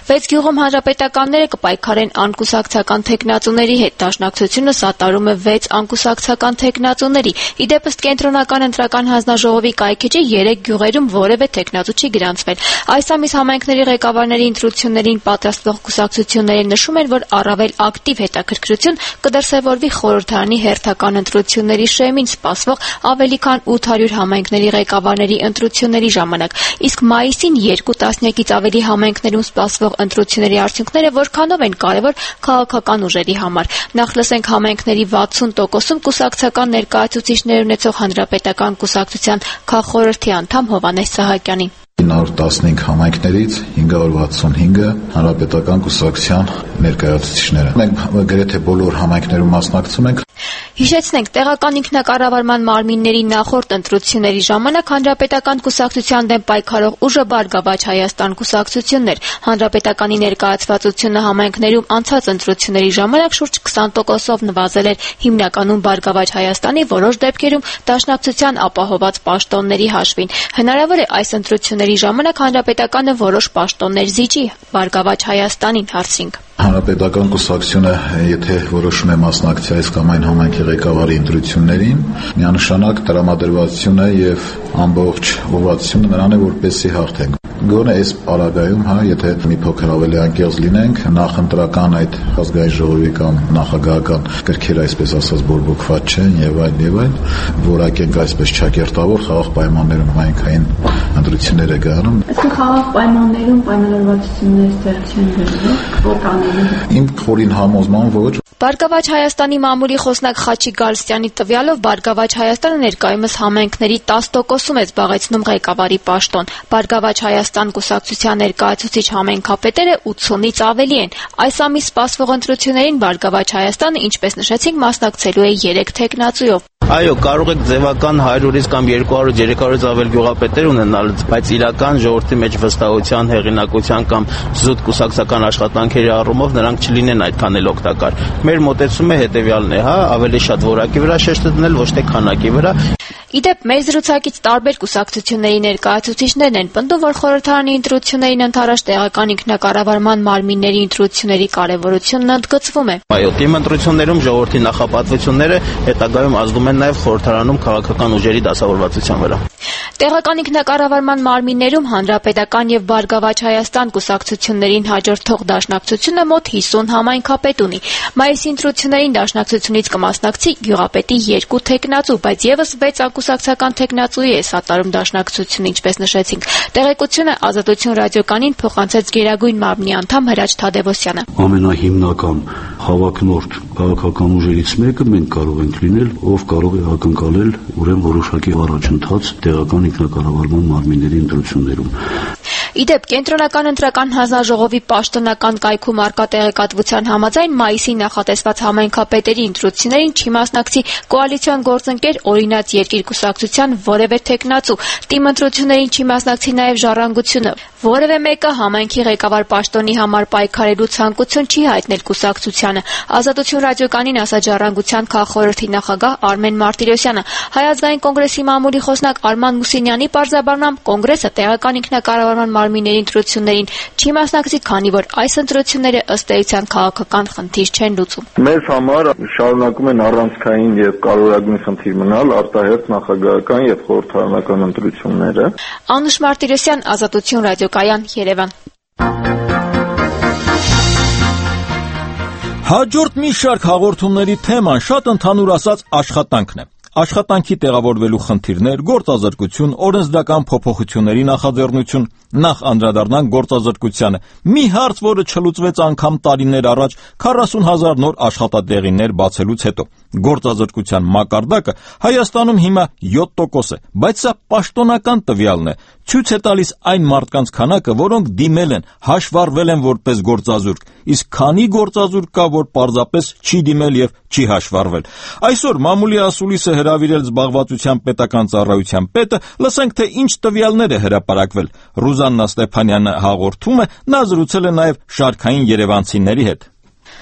R: Վեց գյուղում հանրապետականները կպայքարեն անկուսակցական թեկնածուների հետ։ Դաշնակցությունը սատարում է վեց անկուսակցական թեկնածուների։ Իդեպ ըստ կենտրոնական ընտրական հանձնաժողովի կայքէջի երեք գյուղերում որևէ թեկնածու չի գրանցվել։ Այս ամիս համայնքների ղեկավարների ընտրություններին պատրաստվող կուսակցությունները նշում են, որ առավել ակտիվ հետաքրքրություն կդրսևորվի խորհրդարանի հերթական ընտրությունների շեմին սպասվող ավելի քան ութ հարյուր համայնքների ղեկավարների ընտրությունների ժամանակ։ Իսկ մայիսին երկու տասնյակից ավելի համայնքներում սպասվող ընտրությունների արդյունքները որքանով են կարևոր քաղաքական ուժերի համար։ Նախ լսենք համայնքների վաթսուն տոկոսում կուսակցական ներկայացուցիչներ ունեցող հանրապետական կուսակցության քաղխորհրդի անդամ Հովհաննես Սահակյանի.
S: ինը հարյուր տասնհինգ համայնքներից հինգ հարյուր վաթսունհինգը հանրապետական կուսակցության ներկայացուցիչներ են։ Մենք գրեթե բոլոր համայնքներում մասնակցում ենք։
R: Հիշեցնենք, տեղական ինքնակառավարման մարմինների նախորդ ընտրությունների ժամանակ հանրապետական կուսակցության դեմ պայքարող ուժը Բարգավաճ Հայաստան կուսակցությունն էր։ Հանրապետականի ներկայացվածությունը համայնքներում անցած ընտրությունների ժամանակ շուրջ քսան տոկոսով նվազել էր, հիմնականում Բարգավաճ Հայաստանի, որոշ դեպքերում դաշնակցության ապահոված պաշտոնների հաշվին։ Հնարավոր է այս ընտրությունների ժամանակ հանրապետականը որոշ պաշտոններ զիջի Բարգավաճ Հայաստանին, հարցրինք։
S: Հանրապետական կուսակցությունը, եթե որոշում է մասնակցել այս կամ այն համայնքի ղեկավարի ընտրություններին, միանշանակ տրամադրվածությունը եւ ամբողջ ուղղվածությունը նրան է, որպեսզի հաղթենք։ Գոնե այս պարագայում, հա, եթե մի փոքր ավելի անկեղծ լինենք, նախընտրական այդ ազգային ժողովի կամ նախագահական կրքերը, այսպես ասած, բորբոքված չեն եւ այլ եւ այլ, որակենք այսպես չակերտավոր խաղաղ պայմաններում համայնքային ընտրություններ է գանում։
P: Այսինքն խաղաղ պայմաններում պայմանավորվածություններ ձեռք չեն բերվում, որկաների։
S: Իմ խորին համոզման ոչ։
R: Բարգավաճ Հայաստանի մամուլի խոսնակ Խաչի Գալստյանի տվյալով Բարգավաճ Հայաստանը ներկայումս համայնքների տասը տոկոսում է զբաղեցնում ղեկավարի պաշտոն։ Բարգավաճ Հայաստան կուսակցության ներկայացուցիչ համայնքապետերը ութսունից ավելի են։ Այս ամիս սպասվող ընտրություններին Բարգավաճ Հայաստանը, ինչպես նշեցինք, մասնակցելու է երեք թեկնածուով։
T: Այո, կարող եք ձևական հարյուրից կամ երկու հարյուր երեք հարյուրից ավել գյուղապետեր ունենալ, բայց իրական ժողովրդի մեջ վստահության, հեղինակության կամ զուտ կուսակցական աշխատանքերի առումով նրանք չլինեն այդքան էլ օգտակար։ Մեր մոտեցումը հետևյալն է, հա, ավելի շատ որակի վրա շեշտ դնել, ոչ թե քանակի վրա։
R: Իդեպ մեր զրուցակից տարբեր կուսակցությունների ներկայացուցիչներն են պնդում, որ խորհրդարանի ընտրություններին ընդառաջ տեղական ինքնակառավարման մարմինների ընտրությունների կարևորությունն ընդգծվում է։
T: Այո, թիմ ընտրություններում ժողովրդի նախապատվությունները հետագայում ազդում են նաև խորհրդարանում քաղաքական ուժերի դասավորվածության վրա։
R: Տեղական ինքնակառավարման մարմիններում Հանրապետական եւ Բարգավաճ Հայաստան կուսակցություններին հաջորդող դաշնակցությունը մոտ հիսուն համայնքապետ ունի։ Մայիսի ընտրություններին դաշնակցությունից կմասնակցի գյուղապետի երկու թեկնածու, բայց եւս վեց անկուսակցական թեկնածուի է սատարում դաշնակցությունը, ինչպես նշեցինք։ Տեղեկությունը Ազատություն ռադիոկանին փոխանցեց Գերագույն մարմնի անդամ Հրաչ Թադևոսյանը։
U: Ամենահիմնական հավակնորդ քաղաքական ուժերից մեկը մենք կարող ենք լինել, ով կարող է ակնկալել ուրեմն որոշակի առաջընթաց տեղական ինքնակառավարման մարմինների ընտրություններում։
R: Իդեպ կենտրոնական ընտրական հանձնաժողովի պաշտոնական կայքում առկա տեղեկատվության համաձայն մայիսի նախատեսված համայնքապետերի ընտրություններին չի մասնակցի կոալիցիոն գործընկեր Օրինաց երկիր կուսակցության որևէ թեկնածու։ Թիմ ընտրություններին չի մասնակցի նաև Ժառանգությունը։ Որևէ մեկը համայնքի ղեկավար պաշտոնի համար պայքարելու ցանկություն չի հայտնել կուսակցությանը։ Ազատություն ռադիոկանին ասաց Ժառանգության քաղխորհրդի նախագահ Արմեն Մարտիրոսյանը։ Հայ ազգային կոնգրեսի մամուլի խոսնակ Արման Մուսինյանի պարզաբանությամբ կոնգրեսը տեղական ինքնակառավարման մարմինների ընտրություններին չի մասնակցի, քանի որ այս ընտրությունները ըստ էության քաղաքական խնդիր չեն լուծում։
V: Մեզ համար շարունակում են առանցքային եւ կարևորագույն խնդիր մնալ արտահերթ նախագահական եւ խորհրդարանական ընտրությունները։
R: Անուշ Մարտիրոսյան, Ազատություն ռադիոկայան, Երևան։
A: Հաջորդ մի շարք հաղորդումների թեման շատ ընդհանուր ասած աշխատանքն է։ Աշխատանքի տեղավորվելու խնդիրներ, գործազրկություն, օրենսդրական փոփոխությունների նախաձեռնություն, նախ անդրադառնանք գործազրկությանը։ Մի հարց, որը չլուծվեց անգամ տարիներ առաջ քառասուն հազար նոր աշխատատեղիներ բացելուց հետո։ Գործազրկության մակարդակը Հայաստանում հիմա յոթ տոկոս է, բայց սա պաշտոնական տվյալն է։ Ցույց է տալիս այն մարդկանց քանակը, որոնք դիմել են, հաշվառվել են որպես գործազուրկ, իսկ քանի գործազուրկ կա, որ պարզապես չի դիմել եւ չի հաշվառվել։ Այսօր մամուլի ասուլիսը հրավիրել զբաղվածության պետական ծառայության պետը, լսենք թե ինչ տվյալներ է հրապարակվել։ Ռուզաննա Ստեփանյանը հաղորդում է, նա զրուցել է նաև շարքային երևանցիների հետ։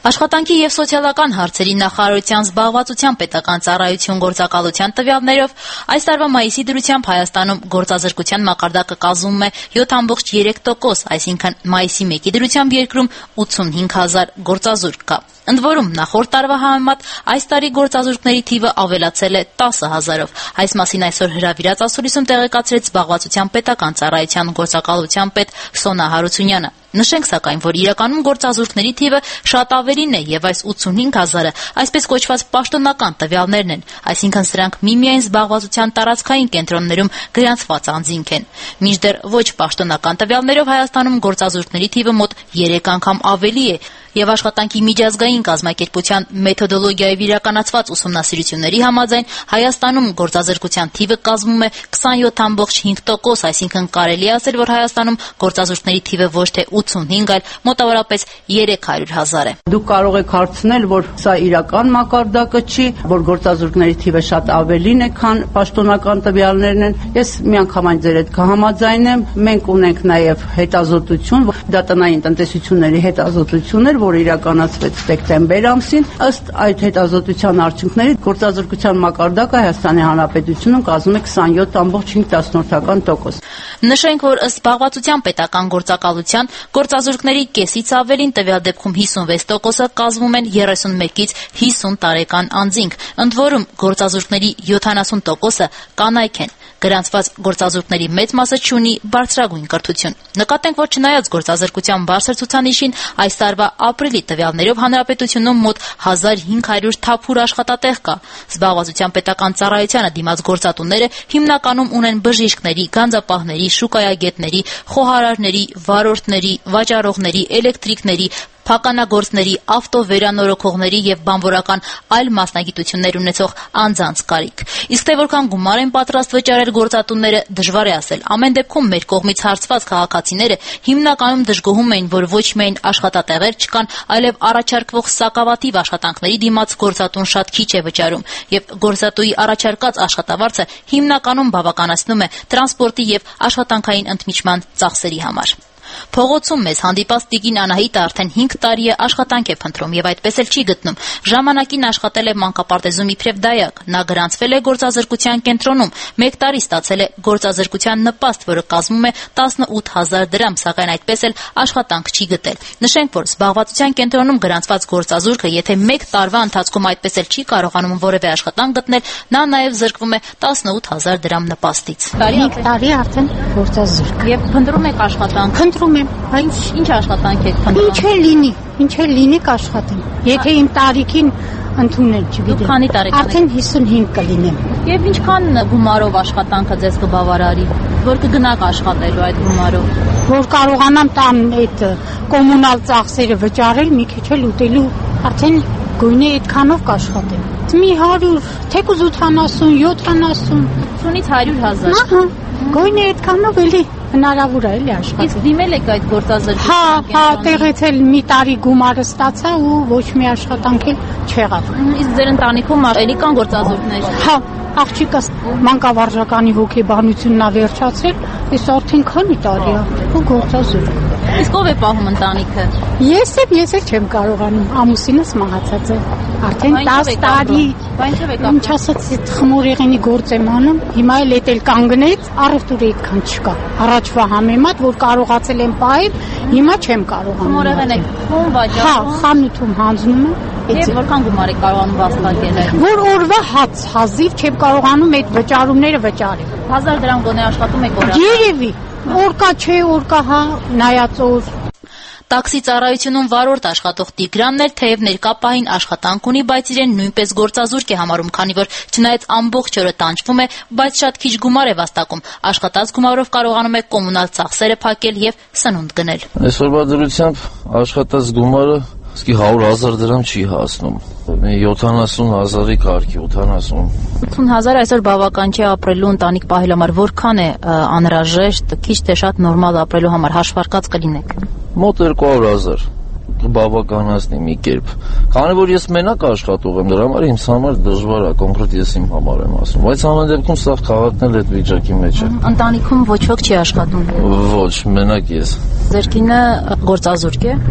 O: Աշխատանքի եւ սոցիալական հարցերի նախարարության զբաղվածության պետական ծառայություն գործակալության տվյալներով այս տարվա մայիսի դրությամբ Հայաստանում գործազրկության մակարդակը կազմում է յոթ դಶմլավ երեք տոկոս, այսինքն մայիսի մեկի դրությամբ երկրում ութսունհինգ հազար գործազուրկ կա։ Ընդ որում նախորդ տարվա համեմատ այս տարի գործազուրկների թիվը ավելացել է տասը հազարով։ Այս մասին այսօր հրավիրած ասուլիսում տեղեկացրեց զբաղվածության պետական ծառայության գործակալության պետ Սոնա Հարությունյանը։ Նշենք սակայն, որ իրականում գործազուրկների թիվը շատ ավելին է եւ այս ութսունհինգ հազարը այսպես կոչված պաշտոնական տվյալներն են, այսինքն սրանք միմիայն զբաղվածության տարածքային կենտրոններում գրանցված անձինք են։ Մինչդեռ ոչ պաշտոնական տվյալներով Հայաստանում գործազուրկների թիվը մոտ երեք անգամ ավելի է եւ աշխատանքի միջազգային կազմակերպության մեթոդոլոգիայով իրականացված ուսումնասիրությունների համաձայն Հայաստանում գործազրկության թիվը կազմում է քսանյոթ դಶմլավ հինգ տոկոս, այսինքն կարելի է ասել, որ Հայաստանում գործազուրկների թիվը ոչ թե ութսունհինգ, այլ մոտավորապես երեք հարյուր հազար է։
B: Դուք կարող եք հարցնել, որ սա իրական մակարդակը չի, որ գործազուրկների թիվը շատ ավելին է, քան պաշտոնական տվյալներն են։ Ես միանգամայն ձեր հետ կհամաձայնեմ, մենք ունենք նաև հետազոտություն, դա տնային տնտեսությունների հետազոտություն էր, որ իրականացվեց դեկտեմբեր ամսին, ըստ այդ հետազոտության արդյունքների գործազրկության մակարդակը Հայաստանի Հանրապետությունում կազմում է քսանյոթ դಶմլավ հինգ տոկոս։
O: Նշենք, որ ըստ զբաղվածության պետական գործակալության գործազուրկների կեսից ավելին, տվյալ դեպքում հիսունվեց տոկոսը կազմում են երեսունմեկից հիսուն տարեկան անձինք, ընդ որում գործազուրկների յոթանասուն տոկոսը կանայք են։ Գրանցված գործազուրկների մեծ մասը չունի բարձրագույն կրթություն։ Նկատենք, որ չնայած գործազրկության բարձր ցուցանիշին, այս տարվա ապրիլի տվյալներով հանրապետությունում մոտ հազար հինգ հարյուր թափուր աշխատատեղ կա։ Զբաղվածության պետական ծառայությանը դիմաց գործատուները հիմնականում ունեն բժիշկների, գանձապահների, շուկայագետների, խոհարարների, վարորդների, վաճառողների, էլեկտրիկների, փականագործների, ավտովերանորոգողների եւ բանվորական այլ մասնագիտություններ ունեցող անձանց կարիք։ Իսկ թե որքան գումար են պատրաստ վճարել գործատուները, դժվար է ասել։ Ամեն դեպքում մեր կողմից հարցված քաղաքացիները հիմնականում դժգոհում էին, որ ոչ միայն աշխատատեղեր չկան, այլև առաջարկվող սակավաթիվ աշխատանքների դիմաց գործատուն շատ քիչ է վճարում, եւ գործատուի առաջարկած աշխատավարձը հիմնականում բավականացնում է տրանսպորտի եւ աշխատանքային ընդմիջման ծախսերի համար։ Փողոցում մեզ հանդիպած տիկին Անահիտը արդեն հինգ տարի է աշխատանք է փնտրում եւ այդպես էլ չի գտնում։ Ժամանակին աշխատել է մանկապարտեզում իբրև դայակ։ Նա գրանցվել է գործազրկության կենտրոնում, մեկ տարի ստացել է գործազրկության նպաստ, որը կազմում է տասնութ հազար դրամ, սակայն այդպես էլ աշխատանք չի գտել։ Նշենք, որ զբաղվածության կենտրոնում գրանցված գործազուրկը, եթե մեկ տարվա ընթացքում այդպես էլ չի կարողանում որևէ աշխատանք գտնել, նա նաեւ զրկվում է տասնութ հազար դրամ նպաստից։
D: հինգ տարի արդեն գործազուրկ։
O: Եվ փնտրում եք աշխատանք։
D: Փնտրում եմ,
O: Ինչ ինչ աշխատանք եք փնտրում։
D: Ինչ է լինի, ինչ է լինի կաշխատեմ։ Եթե իմ տարիքին ընդունել, չգիտեմ։
O: Քանի տարեկան եք։
D: Արդեն հիսունհինգ կլինեմ։
O: Եվ ինչքան գումարով աշխատանքը ձեզ կբավարարի, որ կգնաք աշխատելու այդ գումարով։
D: Որ կարողանամ տան այդ կոմունալ ծախսերը վճարել, մի քիչ էլ ուտելու, արդեն գույնի այդքանով կաշխատեմ։ Մի հարյուր, թեկուզ ութանասուն, յոթանասուն,
O: ութունից հարյուր հազար։
D: Ահա, գույնի այդքանով էլի հնարավոր է էլի աշխատել։
O: Իսկ դիմել եք այդ գործազրկության։
D: Հա, հա, տեղից էլ մի տարի գումարը ստացա ու ոչ մի աշխատանք էլ չեղավ։
O: Իսկ ձեր ընտանիքում էլի կան գործազուրկներ։
D: Հա, աղջիկս մանկավարժականի հոգեբանությունն ա վերջացրել, այս արդեն քանի տարի է ու գործազուրկ։
O: Իսկ ով է պահում ընտանիքը։
D: Ես եմ, ես էլ չեմ կարողանում, ամուսինս մահացած է։ Արդեն տասը տարի։ Ինչ ասած, խմորեղենի գործ եմ անում, հիմա էլ էդ էլ կանգնեց, առևտուրը այդքան չկա։ Առաջվա համեմատ, որ կարողացել եմ պահել, հիմա չեմ կարողանում։
O: Խմորեղեն եք ում վաճառում։
D: Հա, խանութում հանձնում եմ։
O: Եվ որքան գումար եք կարողանում վաստակել այդ։
D: Որ օրվա հաց հազիվ չեմ կարողանում այդ վճարումները վճարել։
O: հազար դրամ գոնե աշխատում եք օրը։
D: Երևի, օրկա չէ, օրկա հա, նայած օր։
O: Տաքսի ծառայությունում վարորդ աշխատող Տիգրանն էլ թեև ներկա պահին աշխատանք ունի, բայց իրեն նույնպես գործազուրկ է համարում, քանի որ չնայած ամբողջ օրը տանջվում է, բայց շատ քիչ գումար է վաստակում։ Աշխատած գումարով կարողանում է կոմունալ ծախսերը փակել եւ սնունդ գնել։
W: Այսօրվա դրությամբ աշխատած գումարը իսկի հարյուր հազար դրամ չի հասնում։ յոթանասուն հազարի կարգի, ութանասուն։
O: ութուն հազար այսօր բավական չէ ապրելու ընտանիք պահելու համար։ Որքան է անհրաժեշտ, քիչ թե շատ նորմալ ապրելու համար հաշվարկած կլինեք։
W: Մոտ երկու հարյուր հազար բավականացնի մի կերպ։ Քանի որ ես մենակ աշխատող եմ, դրա համար ինձ համար դժվար է, կոնկրետ ես իմ համար եմ ասում, բայց ամեն դեպքում սա քաղաքն էլ այդ վիճակի մեջ է։
O: Ընտանիքում ոչ ոք չի աշխատում։
W: Ոչ, մենակ ես։
O: Ձեր կինը գործազուրկ է։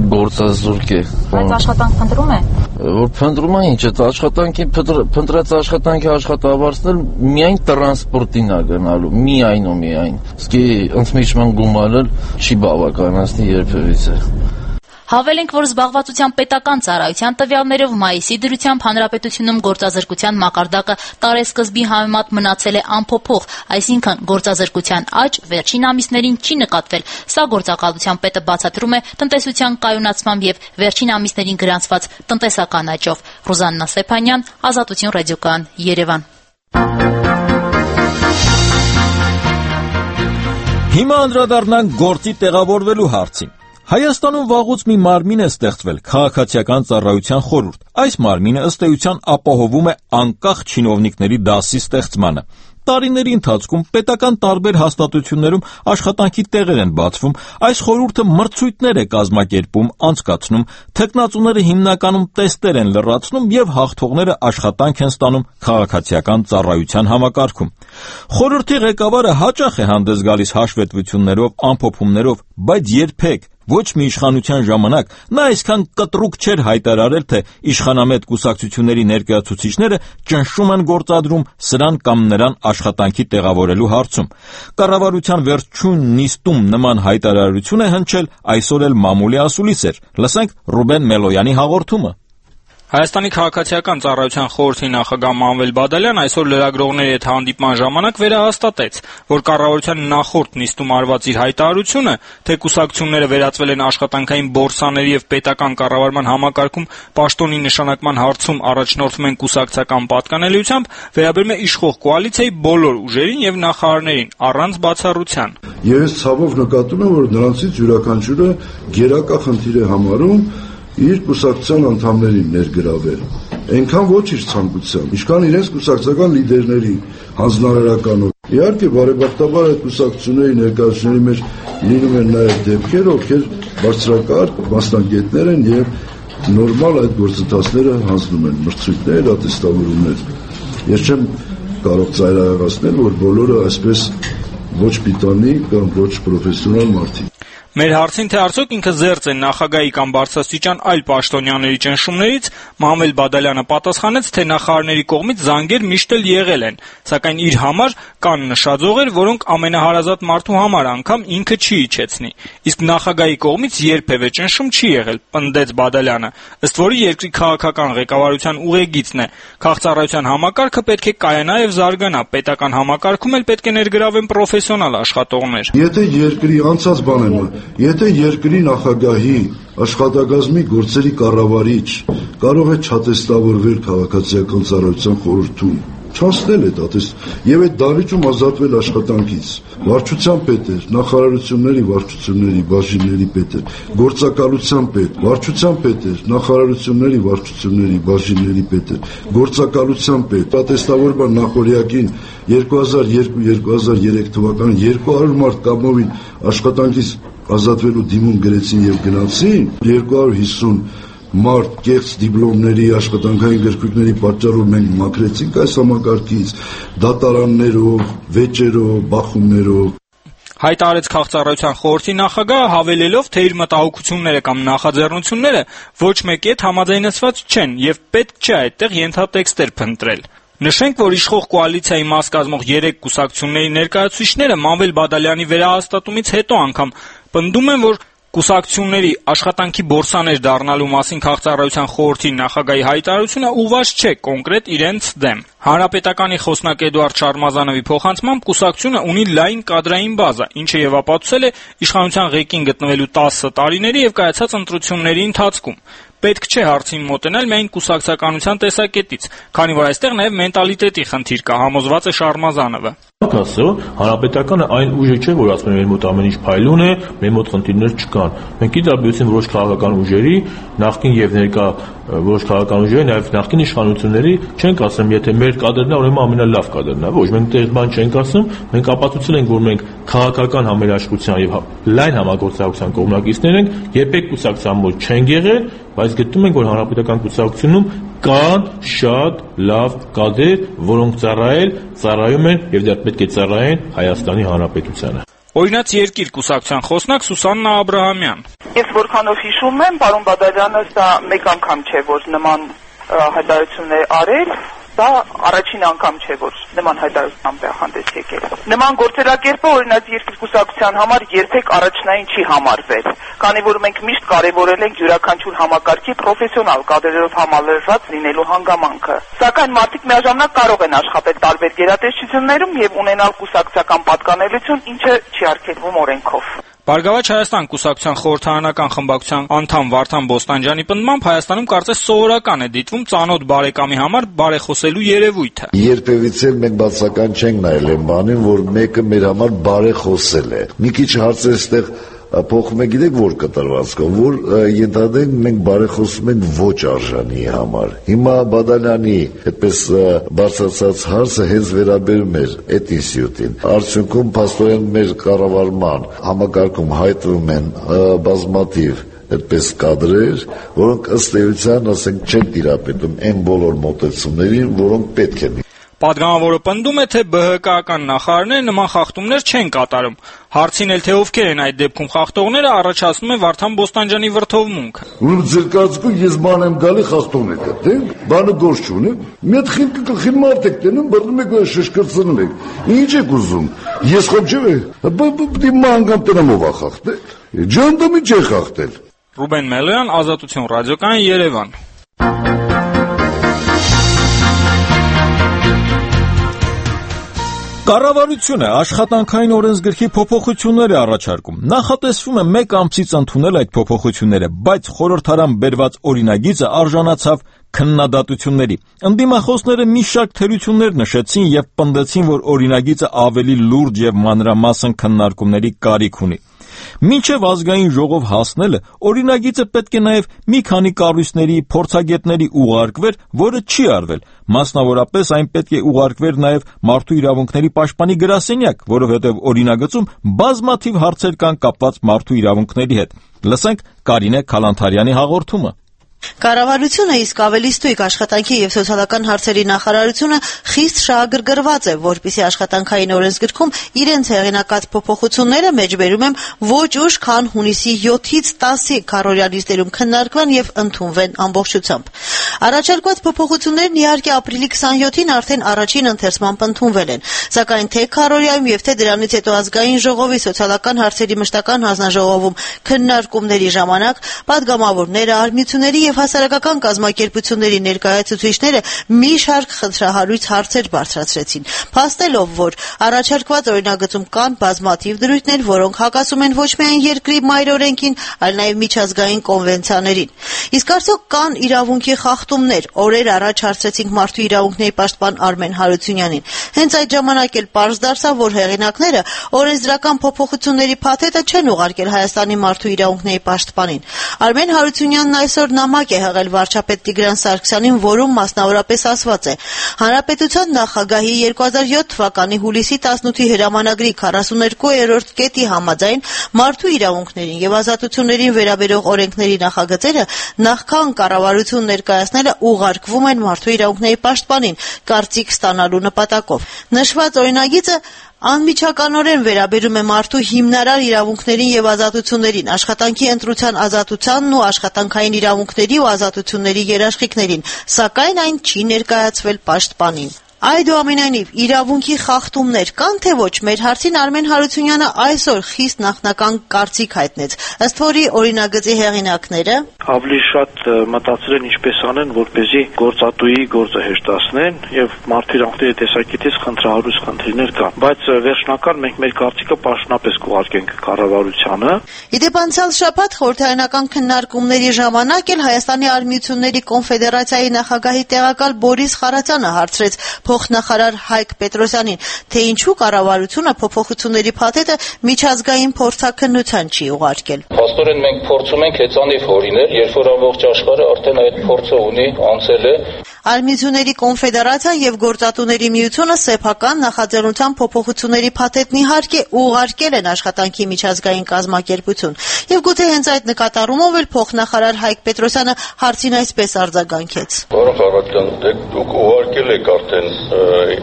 W: գործազուրկ է։
E: Բայց աշխատանք փնտրում է։
W: Որ փնտրում է ինչ է, աշխատանքի փնտրած աշխատանքի աշխատավարձնել միայն տրանսպորտին է գնալու, միայն ու միայն։ Իսկ ընդմիջման գումարը չի բավականացնի երբևիցե։
E: Հավելենք, որ զբաղվածության պետական ծառայության տվյալներով մայիսի դրությամբ հանրապետությունում գործազրկության մակարդակը տարեսկզբի համեմատ մնացել է անփոփոխ, այսինքն գործազրկության աճ վերջին ամիսներին չի նկատվել։ Սա գործակալության պետը բացատրում է տնտեսության կայունացմամբ եւ վերջին ամիսներին գրանցված տնտեսական աճով։ Ռուզաննա Սեփանյան, Ազատություն ռադիոկայան, Երևան։
A: Հիմա անդրադառնանք գործի տեղավորվելու հարցին։ Հայաստանում վաղուց մի մարմին է ստեղծվել քաղաքացիական ծառայության խորհուրդ։ Այս մարմինը ըստ էության ապահովում է անկախ չինովնիկների դասի ստեղծմանը։ Տարիների ընթացքում պետական տարբեր հաստատություններում աշխատանքի տեղեր են բացվում, այս խորհուրդը մրցույթներ է կազմակերպում, անցկացնում, թեկնածուները հիմնականում տեստեր են լրացնում եւ հաղթողները աշխատանք են ստանում քաղաքացիական ծառայության համակարգում։ Խորհրդի ղեկավարը հաճախ է հանդես գալիս հաշվետվություններով, ամփոփումներով, բայց երբեք ոչ մի իշխանության ժամանակ նա այսքան կտրուկ չէր հայտարարել, թե իշխանամետ կուսակցությունների ներկայացուցիչները ճնշում են գործադրում սրան կամ նրան աշխատանքի տեղավորելու հարցում։ Կառավարության վերջին նիստում նման հայտարարություն է հնչել, այսօր էլ մամուլի ասուլիս էր։ Լսենք Ռուբեն Մելոյանի հաղորդումը։
G: Հայաստանի քաղաքացիական ծառայության խորհրդի նախագահ Մանվել Բադալյան այսօր լրագրողների հետ հանդիպման ժամանակ վերահաստատեց, որ կառավարության նախորդ նիստում արված իր հայտարարությունը, թե կուսակցությունները վերածվել են աշխատանքային բորսաների եւ պետական կառավարման համակարգում պաշտոնի նշանակման հարցում առաջնորդում են կուսակցական պատկանելիությամբ, վերաբերում է իշխող կոալիցիայի բոլոր ուժերին եւ նախարարներին առանց բացառության։
H: Ես ցավով նկատում եմ, որ նրանցից յուրաքանչյուրը գերակա խնդիր է համարում իր կուսակցության անդամներին ներգրավել, այնքան ոչ իր ցանկությամբ, ինչքան իրենց կուսակցական լիդերների հանձնարարականով։ Իհարկե, բարեբախտաբար այդ կուսակցությունների ներկայացուցիչների մեջ լինում են նաև դեպքեր, ովքեր բարձրակարգ մասնագետներ են եւ նորմալ այդ գործընթացները հանձնում են, մրցույթներ, ատեստավորումներ։ Ես չեմ կարող ծայրահեղացնել, որ բոլորը այսպես ոչ պիտանի կամ ոչ պրոֆեսիոնալ մարդիկ։
G: Մեր հարցին, թե արդյոք ինքը զերծ է նախագահի կամ բարձրաստիճան այլ պաշտոնյաների ճնշումներից, Մանվել Բադալյանը պատասխանեց, թե նախարարների կողմից զանգեր միշտ էլ եղել են, սակայն իր համար կան նշաձողեր, որոնք ամենահարազատ մարդու համար անգամ ինքը չի իջեցնի։ Իսկ նախագահի կողմից երբևէ ճնշում չի եղել, պնդեց Բադալյանը, ըստ որի երկրի քաղաքական ղեկավարության ուղեգիծն է։ Քաղաքծառայության համակարգը պետք է կայանա եւ զարգանա, պետական համակարգում էլ պետք է ներգրավեն պրոֆեսիոնալ աշխատողներ։
H: Եթե երկրի անցած բանը Եթե երկրի նախագահի աշխատակազմի գործերի կառավարիչ կարող է չատեստավորվել քաղաքացիական ծառայության խորհրդում, չանցնել է ատեստ եւ այդ դարիճում ազատվել աշխատանքից, վարչության պետ էր, նախարարությունների վարչությունների բաժինների պետ էր, գործակալության պետ, վարչության պետ էր, նախարարությունների վարչությունների բաժինների պետ էր, գործակալության պետ, ատեստավորման նախօրյակին երկու հազար երկու երկու հազար երեք թվականին երկու հարյուր մարդ կամովին աշխատանքից ազատվելու դիմում գրեցին եւ գնացին, երկու հարյուր հիսուն մարդ կեղծ դիպլոմների, աշխատանքային գրքույկների պատճառով մենք մաքրեցինք այս համակարգից, դատարաններով, վեճերով, բախումներով։
G: Հայտարարեց քաղաքծառայության խորհրդի նախագահը, հավելելով, թե իր մտահոգությունները կամ նախաձեռնությունները ոչ մեկի հետ համաձայնեցված չեն եւ պետք չէ այդտեղ ենթատեքստեր փնտրել։ Նշենք, որ իշխող կոալիցիայի մաս կազմող երեք կուսակցությունների ներկայացուցիչները Մանվել Բադալյանի վերահաստատումից հետո անգամ պնդում են, որ կուսակցությունների աշխատանքի բորսաներ դառնալու մասին քաղաքծառայության խորհրդի նախագահի հայտարարությունը ուղղված չէ կոնկրետ իրենց դեմ։ Հանրապետականի խոսնակ Էդուարդ Շարմազանովի փոխանցմամբ կուսակցությունը ունի լայն կադրային բազա, ինչը եւ ապացուցել է իշխանության ղեկին գտնվելու տասը տարիների եւ կայացած ընտրությունների ընթացքում։ Պետք չէ հարցին մոտենալ միայն կուսակցականության տեսակետից, քանի որ այստեղ նաև մենտալիտետի խնդիր կա, համոզված է Շարմազանովը։
X: Ասո, հանրապետականը այն ուժը չէ, որ ասում են մեր մոտ ամեն ինչ փայլուն է, մեր մոտ խնդիրներ չկան։ Մենք ի տարբերություն որոշ քաղաքական ուժերի, նախկին եւ ներկա որոշ քաղաքական ուժերի, նաեւ նախկին իշխանությունների չենք ասում, եթե մեր կադրն է, ուրեմն ամենալավ կադրն է։ Ոչ, մենք դեռ բան չենք ասում, մենք ապացուցել ենք, որ մենք քաղաքական համերաշխության եւ լայն համագործակցության կողմնակիցներ ենք, երբեք կուսակցության մոտ չենք եղել, բայց գտնում ենք, որ հանրապետական կուսակցությունում կան շատ լավ կադրեր, որոնք ծառայել, ծառայում են եւ դեռ պետք է ծառայեն Հայաստանի Հանրապետությանը։
G: Օրինաց երկիր կուսակցության խոսնակ Սուսաննա Աբրահամյան.
C: Ես որքանով հիշում եմ, պարոն Բադալյանը սա մեկ անգամ չէ, որ նման հայտարարություններ արել, սա առաջին անգամ չէ, որ նման հայտարարությամբ է հանդես եկել։ Նման գործելակերպը օրինակ երկիր կուսակցության համար երբեք առաջնային չի համարվել, քանի որ մենք միշտ կարևորել ենք յուրաքանչյուր համակարգի պրոֆեսիոնալ կադրերով համալրված լինելու հանգամանքը։ Սակայն մարդիկ միաժամանակ կարող են աշխատել տարբեր գերատեսչություններում եւ ունենալ կուսակցական պատկանելություն, ինչը չի արգելվում օրենքով։
G: Բարգավաճ Հայաստան կուսակցության խորհրդարանական խմբակցության անդամ Վարդան Բոստանջյանի պնդմամբ Հայաստանում կարծես սովորական է դիտվում ծանոթ բարեկամի համար բարեխոսելու երևույթը։
H: Երբևիցե մենք բացական չենք նայել այն բանին, որ մեկը մեր համար բարեխոսել է։ Մի քիչ հարցեր այստեղ փոխում է, գիտեք որ կտրվածքով, որ ենթադրենք մենք բարեխոսում ենք ոչ արժանի համար։ Հիմա Բադալյանի այդպես բարձրացած հարցը հենց վերաբերում էր այդ ինստիտուտին։ Արդյունքում փաստորեն մեր կառավարման համակարգում հայտնվում են բազմաթիվ այդպես կադրեր, որոնք ըստ էության, ասենք, չեն տիրապետում այն բոլոր մոտեցումներին, որոնք պետք է։
G: Պատգամավորը պնդում է, թե ԲՀԿ-ական նախարարները նման խախտումներ չեն կատարում։ Հարցին էլ թե ովքեր են այդ դեպքում խախտողները, առաջացնում է Վարդան Բոստանջյանի վրդովմունքը։
H: Ուրեմն ձեր կարծիքով ես բան եմ գալի խախտումներ կտեմ, բանը գործ չունի։ Մի հատ խիլ կխիլ մարդ եք տենում, բռնում եք շշկրծնում եք։ Ինչ եք ուզում։ Ես խոբ չէ։ Բա անգամ տնեմ ով խախտել։ Ջանդամի չէ խախտել։
G: Ռուբեն Մելոյան, Ազատություն ռադիոկայան, Երևան։
A: Կառավարությունը աշխատանքային օրենսգրքի փոփոխություններ է առաջարկում։ Նախատեսվում է մեկ ամսից ընդունել այդ փոփոխությունները, բայց խորհրդարան բերված օրինագիծը արժանացավ քննադատությունների։ Ընդդիմախոսները մի շարք թերություններ նշեցին եւ պնդեցին, որ օրինագիծը ավելի լուրջ եւ մանրամասն քննարկումների կարիք ունի։ Մինչև ազգային ժողով հասնելը օրինագիծը պետք է նաև մի քանի կառույցների, փորձագետների ուղարկվեր, որը չի արվել։ Մասնավորապես այն պետք է ուղարկվեր նաև մարդու իրավունքների պաշտպանի գրասենյակ, որովհետև օրինագծում բազմաթիվ հարցեր կան կապված մարդու իրավունքների հետ։ Լսենք Կարինե Քալանթարյանի հաղորդումը։
K: Կառավարությունը իսկ ավելի ստույգ աշխատանքի եւ սոցիալական հարցերի նախարարությունը խիստ շահագրգռված է, որպեսզի աշխատանքային օրենսգրքում իրենց հեղինակած փոփոխությունները մեջբերում են ոչ ուշ, քան հունիսի յոթից տասի քառորյա-նիստերում քննարկվեն եւ ընդունվեն ամբողջությամբ։ Առաջարկված փոփոխություններն իհարկե ապրիլի քսանյոթին արդեն առաջին ընթերցմամբ ընդունվել են, սակայն թե քառորյայում եւ թե դրանից հետո ազգային ժողովի սոցիալական հարցերի մշտական հանձնաժողովում քննարկումների ժամանակ պատգամավորները, արմիությունների եւ հասարակական կազմակերպությունների ներկայացուցիչները մի շարք խնդրահարույց հարցեր բարձրացրեցին, փաստելով, որ առաջարկված օրինագծում կան բազմաթիվ դրույթներ, որոնք հակասում են ոչ միայն երկրի մայր օրենքին, այլ նաեւ միջազգային կոնվենցիաներին։ Իսկ արդյոք կան իրավունքի խախտումներ։ Օրեր առաջ հարցրեցինք մարդու իրավունքների պաշտպան Արմեն Հարությունյանին։ Հենց այդ ժամանակ էլ պարզ դարձավ, որ հեղինակները օրենսդրական փոփոխությունների փաթեթը չեն ուղարկել Հայաստանի մարդու իրավունքների պաշտպանին։ Արմեն Հարությունյանն այսօր նամակ է հղել վարչապետ Տիգրան Սարգսյանին, որում մասնավորապես ասված է. Հանրապետության նախագահի երկու հազար յոթ թվականի հուլիսի տասնութի հրամանագրի քառասուներկուերորդ կետի համաձայն մարդու իրավունքներին եւ ազատություններին վերաբերող օրենքների նախագծերը նախքան կառավարություն ներկայացնելը ուղարկվում են մարդու իրավունքների պաշտպանին կարծիք ստանալու նպատակով։ Նշված օրինագիծը անմիջականորեն վերաբերում է մարդու հիմնարար իրավունքներին եւ ազատություններին, աշխատանքի ընտրության ազատությանն ու աշխատանքային իրավունքների ու ազատությունների երաշխիքներին, սակայն այն չի ներկայացվել պաշտպանին։ Այդուամենայնիվ, իրավունքի խախտումներ կան թե ոչ, մեր հարցին Արմեն Հարությունյանը այսօր խիստ նախնական կարծիք հայտնեց, ըստ որի օրինագծի հեղինակները
F: ավելի շատ մտածել են ինչպես անեն, որպեսզի գործատուի գործը հեշտացնեն եւ մարդու իրավունքների տեսակետից խնդրահարույց խնդիրներ կան, բայց վերջնական մենք մեր կարծիքը պաշտոնապես կուղարկենք կառավարությանը։
K: Իդեպ անցյալ շաբաթ խորհրդարանական քննարկումների ժամանակ էլ Հայաստանի արմիությունների կոնֆեդերացիայի նախագահի տեղակալ Բորիս Խարատյանը հարցրեց փոխնախարար Հայկ Պետրոսյանին, թե ինչու կառավարությունը փոփոխությունների փաթեթը միջազգային փորձաքննության չի ուղարկել։
I: Փաստորեն մենք փորձում ենք հեծանիվ հորինել, երբ որ ամբողջ աշխարհը արդեն այդ փորձը ունի, անցել է։
K: Արմիությունների կոնֆեդերացիա եւ գործատուների միությունը սեփական նախաձեռնության փոփոխությունների փաթեթն իհարկե ուղարկել են աշխատանքի միջազգային կազմակերպություն։ Եվ գուցե հենց այդ նկատառումով էլ փոխնախարար Հայկ Պետրոսյանը հարցին այսպես արձագանքեց.
I: Պարոն Խարատյան, դուք ուղարկել եք արդեն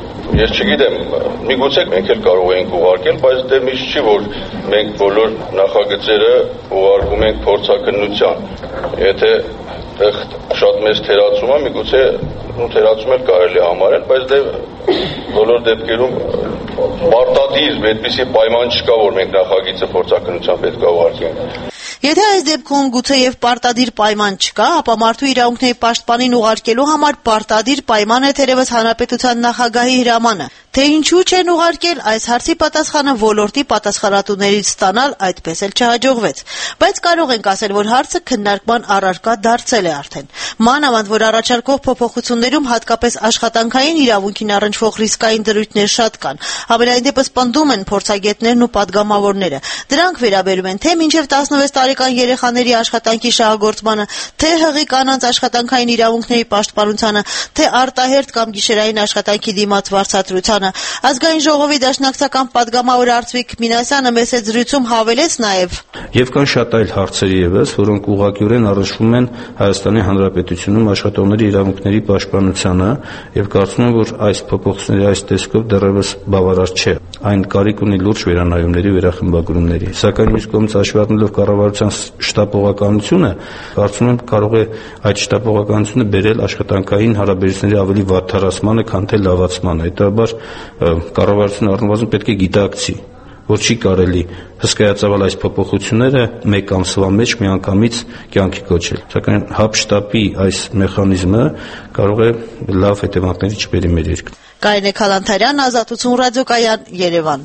J: ես չգիտեմ, միգուցե մենք էլ կարող ենք ուղարկել, բայց դե միշտ չի, որ մենք բոլոր նախագծերը ուղարկում ենք փորձաքննության։ Եթե այդտեղ շատ մեծ թերացում է, միգուցե ու թերացում էլ կարելի համարել, բայց դե բոլոր դեպքերում պարտադիր այդպիսի պայման չկա, որ մենք նախագիծը փորձաքննության պետք է ուղարկենք։
L: Եթե այս դեպքում գուցեև պարտադիր պայման չկա, ապա մարդու իրավունքների պաշտպանին ուղարկելու համար պարտադիր պայման է թերևս հանրապետության նախագահի հրամանը։ Թե ինչու չեն ուղարկել, այս հարցի պատասխանը ոլորտի պատասխանատուներից ստանալ այդպես էլ չհաջողվեց։ Բայց կարող ենք ասել, որ հարցը քննարկման առարկա դարձել է արդեն։ Մանավանդ, որ առաջարկող փոփոխություններում հատկապես աշխատանքային իրավունքին առնչվող ռիսկային դրույթներ շատ կան։ Համենայն դեպս պնդում են փորձագետներն ու падգամավորները։ Դրանք վերաբերում են թե մինչև տասնվեց տարեկան երեխաների աշխատանքի շահագործմանը, թե հղի կանանց աշխատանքային իրավունքների պաշտպանությանը, թե արտահերթ կամ գիշերային աշխատանքի դիմաց վարձատրությանը։ Ազգային ժողովի դաշնակցական падգամավոր Արծվիկ Մինասյանը մեծ զրույցում հավելեց նաև.
U: Եվ կան շատ այլ հարցեր ևս, որոնք ուղղակիորեն առնչվում են Հայաստանի Հանրապետությունում աշխատողների իրավունքների պաշտպանությանը, եւ կարծում եմ, որ այս փոփոխությունների այս տեսքով դեռևս բավարար չէ։ Այն կարիք ունի լուրջ վերանայումների, վերախմբագրումների։ Սակայն մյուս կողմից հաշվի առնելով կառավարության շտապողականությունը, կարծում եմ կարող է այդ շտապողականությունը բերել աշխատանքային հարաբերությունների ավելի վատթարացմանը, քան թե լավացմանը։ Հետաբար կառավարությունը առնվազն պետք է գիտակցի, որ չի կարելի հսկայածավալ այս փոփոխությունները մեկ ամսվա մեջ միանգամից կյանքի կոչել։ Սակայն հապշտապի այս մեխանիզմը կարող է լավ հետևանքների չբերի մեր երկրին։
L: Կարինե Քալանթարյան, Ազատություն ռադիոկայան, Երևան։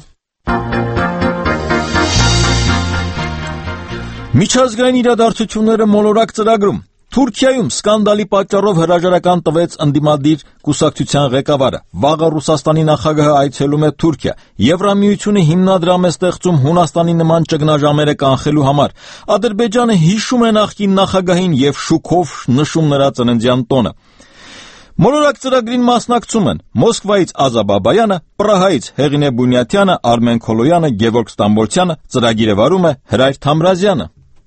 A: Միջազգային իրադարձությունները մոլորակ ծրագրում Թուրքիայում սկանդալի պատճառով հրաժարական տվեց ընդդիմադիր կուսակցության ղեկավարը։ Վաղը Ռուսաստանի նախագահը այցելում է Թուրքիա։ Եվրամիությունը հիմնադրամ է ստեղծում Հունաստանի նման ճգնաժամերը կանխելու համար։ Ադրբեջանը հիշում է նախկին նախագահին եւ շուքով նշում նրա ծննդյան տոնը։ Մոլորակ ծրագրին մասնակցում են Մոսկվայից Ազա Բաբայանը, Պրահայից Հեղինե Բունյաթյանը, Արմեն Քոլոյանը, Գևորգ Ստամբոլցյանը, ծրագիրը վարում է Հրայր Թամրազյանը։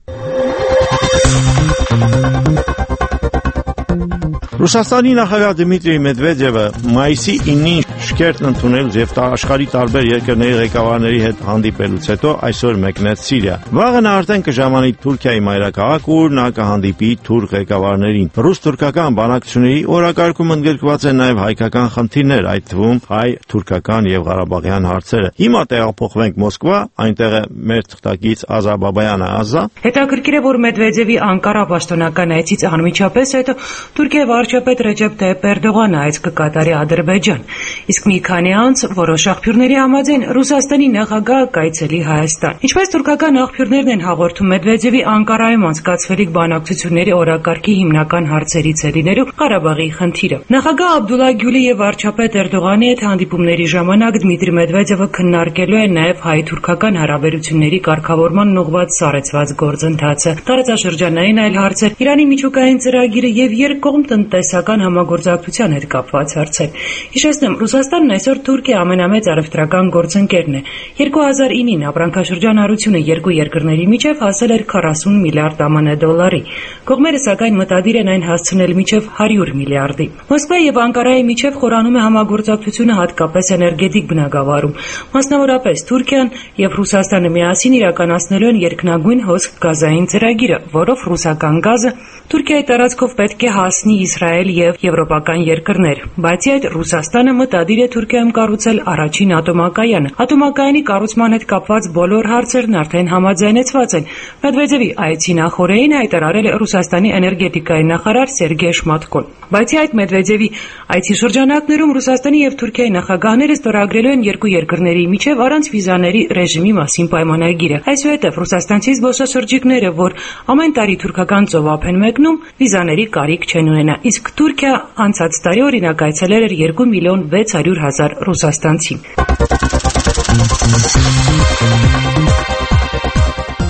M: Ռուսաստանի նախագահ Դմիտրի Մեդվեդևը մայիսի ինին շքերթն ընդունել եւ աշխարհի տարբեր երկրների ղեկավարների հետ հանդիպելուց հետո այսօր մեկնեց Սիրիա։ Վաղը նա արդեն կժամանի Թուրքիայի մայրաքաղաք, ուր նա կհանդիպի թուրք ղեկավարներին։ Ռուս-թուրքական բանակցությունների օրակարգում ընդգրկված են նաեւ հայկական խնդիրներ, այդ թվում հայ-թուրքական եւ ղարաբաղյան հարցերը։ Հիմա տեղափոխվենք Մոսկվա, այնտեղ է մեր թղթակից Ազա Բաբայանը։ Ազա,
N: հետաքրքիր է, որ Մեդվեդևի Անկարա պաշտոնական այցից անմիջապես հետո Թուրքիայի վարչապետ Ռեջեփ Տայիփ Էրդողանը այց կկատարի Ադրբեջան, իսկ մի քանի անց որոշ աղբյուրների համաձայն Ռուսաստանի նախագահը կայցելի Հայաստան։ Ինչպես թուրքական աղբյուրներն են հաղորդում, Մեդվեդևի Անկարայում անցկացվելիք բանակցությունների օրակարգի հիմնական հարցերից է լինելու Ղարաբաղի խնդիրը։ Նախագահ Աբդուլլա Գյուլի եւ վարչապետ Էրդողանի հետ հանդիպումների ժամանակ Դմիտրի Մեդվեդևը քննարկելու է նաեւ հայ-թուրքական հարաբերությունների կարգավորման ուղղված սառեցված գործընթացը, տարածաշրջանային այլ հարցեր, Իրանի միջուկային ծրագիրը եւ երկկողմ տնտեսական համագործակցության հետ կապված հարցեր։ Հիշեցնեմ, Ռուսաստանն այսօր Թուրքիայի ամենամեծ առևտրական գործընկերն է։ երկու հազար ինին ապրանքաշրջան հարությունը երկու երկրների միջև հասել էր քառասուն միլիարդ ԱՄՆ դոլարի։ Կողմերը սակայն մտադիր են այն հասցնել մինչև հարյուր միլիարդի։ Մոսկվայի եւ Անկարայի միջև խորանում է համագործակցությունը հատկապես էներգետիկ բնագավառում։ Մասնավորապես Թուրքիան եւ Ռուսաստանը միասին իրականացնելու են երկնագույն հոսք գազային ծրագիրը, որով ռուսական գազը Թուրքիայի տարածքով պետք է հասնի Իսրայել եւ եվրոպական երկրներ։ Բացի այդ, Ռուսաստանը մտադիր է Թուրքիայում կառուցել առաջին ատոմակայանը։ Ատոմակայանի կառուցման հետ կապված բոլոր հարցերն արդեն համաձայնեցված են։ Մեդվեդևի այցի նախորդին հայտարարել է Ռուսաստանի էներգետիկայի նախարար Սերգեյ Շմատկոն։ Բացի այդ, Մեդվեդևի այցի շրջանակներում Ռուսաստանի եւ Թուրքիայի նախագահները ստորագրելու են երկու երկրների միջև առանց վիզաների ռեժիմի մասին պայմանագիրը։ Այսուհետև ռուսաստանցի զբոսաշրջիկները, որ ամեն տարի թուրքական ծովափ են մեկնում, վիզաների կարիք չեն ունենա, իսկ Թուրքիա անցած տարի օրինակ այցելել էր երկու միլիոն վեց հարյուր հազար ռուսաստանցի։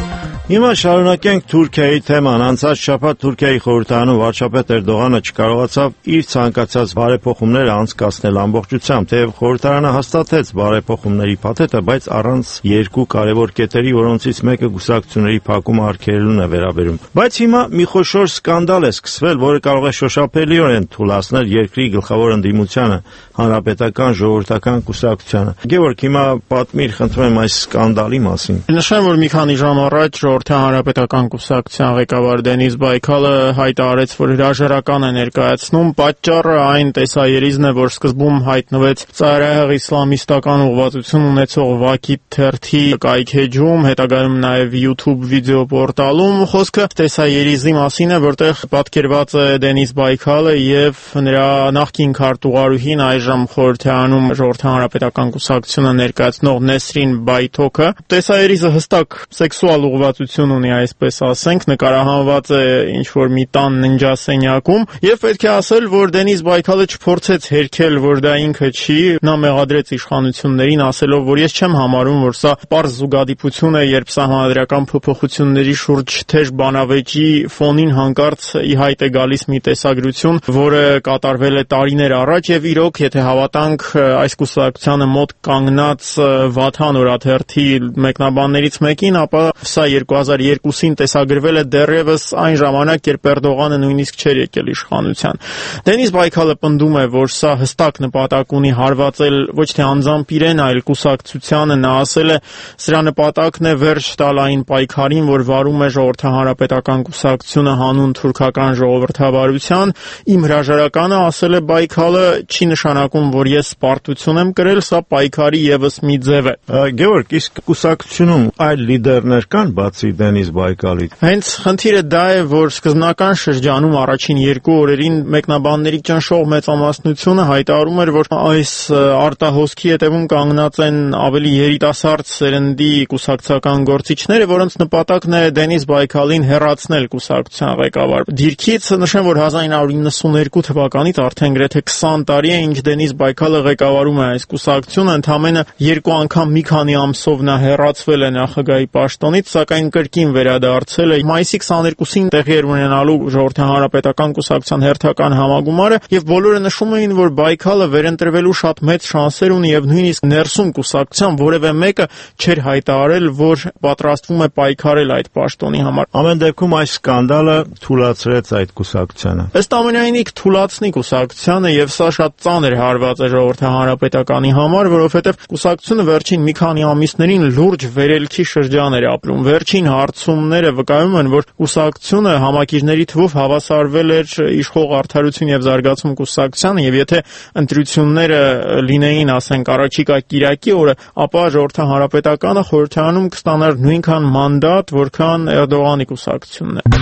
M: Հիմա շարունակենք Թուրքիայի թեման։ Անցած շաբաթ Թուրքիայի խորհրդարանում վարչապետ Էրդողանը չկարողացավ իր ցանկացած բարեփոխումները անցկացնել ամբողջությամբ, թեև խորհրդարանը հաստատեց բարեփոխումների փաթեթը, բայց առանց երկու կարևոր կետերի, որոնցից մեկը կուսակցությունների փակումը արգելելուն է վերաբերում։ Բայց հիմա մի խոշոր սկանդալ է սկսվել, որը կարող է շոշափելիորեն թուլացնել երկրի գլխավոր ընդդիմությանը, հանրապետական ժողովրդական կուսակցությանը։ Գևորգ, հիմա պատմիր, խնդրում եմ, այս սկանդալի մասին։
P: Նշեմ, որ մի քանի ժամ առաջ ժողովրդի հանրապետական կուսակցության ղեկավար Դենիս Բայքալը հայտարարեց, որ հրաժարական է ներկայացնում։ Պատճառը այն տեսաերիզն է, որ սկզբում հայտնվեց ծայրահեղ իսլամիստական ուղղվածություն ունեցող Վակիթ թերթի կայքեջում, հետագայում նաև YouTube վիդեոպորտալում։ Խոսքը տեսաերիզի մասին է, որտեղ պատկերված է Դենիս Բայքալը եւ նրա նախկին քարտուղարուհին, այժմ խորհրդարանում ժողովրդի հանրապետական կուսակցությունը ներկայացնող Նեսրին Բայթոքը։ Տեսաերիզը հստակ սեքսուալ ուղղվածություն ունի, այսպես ասենք, նկարահանված է ինչ-որ մի տան ննջասենյակում, եւ պետք է ասել, որ Դենիս Բայքալը չփորձեց հերքել, որ դա ինքը չի, նա մեղադրեց իշխանություններին, ասելով, որ ես չեմ համարում, որ սա պարզ զուգադիպություն է, երբ սահմանադրական փոփոխությունների շուրջ թեժ բանավեճի ֆոնին հանկարծ ի հայտ է գալիս մի տեսագրություն, որը կատարվել է տարիներ առաջ, եւ իրոք, եթե հավատանք այս կուսակցությանը մոտ կանգնած Վաթան օրաթերթի մեկնաբաններից մեկին, ապա սա երկու հազար երկուսին տեսագրվել է դեռևս այն ժամանակ, երբ Էրդողանը նույնիսկ չէր եկել իշխանության։ Դենիս Բայքալը պնդում է, որ սա հստակ նպատակ ունի հարվածել ոչ թե անձամբ իրեն, այլ կուսակցությանը։ Նա ասել է, սրա նպատակն է վերջ տալ այն պայքարին, որ վարում է ժողովրդի հանրապետական կուսակցությունը հանուն թուրքական ժողովրդավարության։ Իմ հրաժարականը, ասել է Բայքալը, չի նշանակում, որ ես սպարտություն եմ կրել, սա պայքարի եւս մի ձև է։
M: Գևորգ, իսկ կուսակցությունում այլ լիդերներ կան բացի Դենիս Բայքալի։
P: Հենց խնդիրը դա է, որ սկզբնական շրջանում առաջին երկու օրերին մեկնաբանների ճնշող մեծամասնությունը հայտարարում էր, որ այս արտահոսքի հետևում կանգնած են ավելի երիտասարդ սերնդի կուսակցական գործիչները, որոնց նպատակն է Դենիս Բայքալին հեռացնել կուսակցության ղեկավար դիրքից։ Նշեմ, որ հազար ինը հարյուր նվսանուերկու թվականից արդեն գրեթե քսան տարի է, ինչ Դենիս Բայքալը ղեկավարում է այս կուսակցությունը, ընդամենը երկու անգամ մի քանի ամսով նա հեռացվել է նախագահի պաշտոնից, սակայն կրկին վերադարձել է։ Մայիսի քսաներկուսին տեղի էր ունենալու ժողովրդի հանրապետական կուսակցության հերթական համագումարը, եւ բոլորը նշում էին, որ Բայքալը վերընտրվելու շատ մեծ շանսեր ունի, եւ նույնիսկ ներսում կուսակցության որևէ մեկը չէր հայտարարել, որ պատրաստվում է պայքարել այդ պաշտոնի համար։
M: Ամեն դեպքում այս սկանդալը թուլացրեց այդ կուսակցությանը։
P: Ըստ ամենայնի թուլացնի կուսակցությանը, եւ սա շատ ծանր հարված է ժողովրդի հանրապետականի համար, որովհետեւ կուսակցությունը վերջին մի քանի ամիսներին լուրջ վերելքի շրջան էր ապրում։ Վերջին հարցումները վկայում են, որ կուսակցությունը համակիրների թվով հավասարվել էր իշխող Արդարություն եւ Զարգացում կուսակցությանը, եւ եթե ընտրությունները լինեին, ասենք, առաջիկա կիրակի օրը, ապա ժողովրդի հանրապետականը խորհրդարանում կստանար նույնքան մանդատ, որքան Էրդողանի կուսակցությունն է։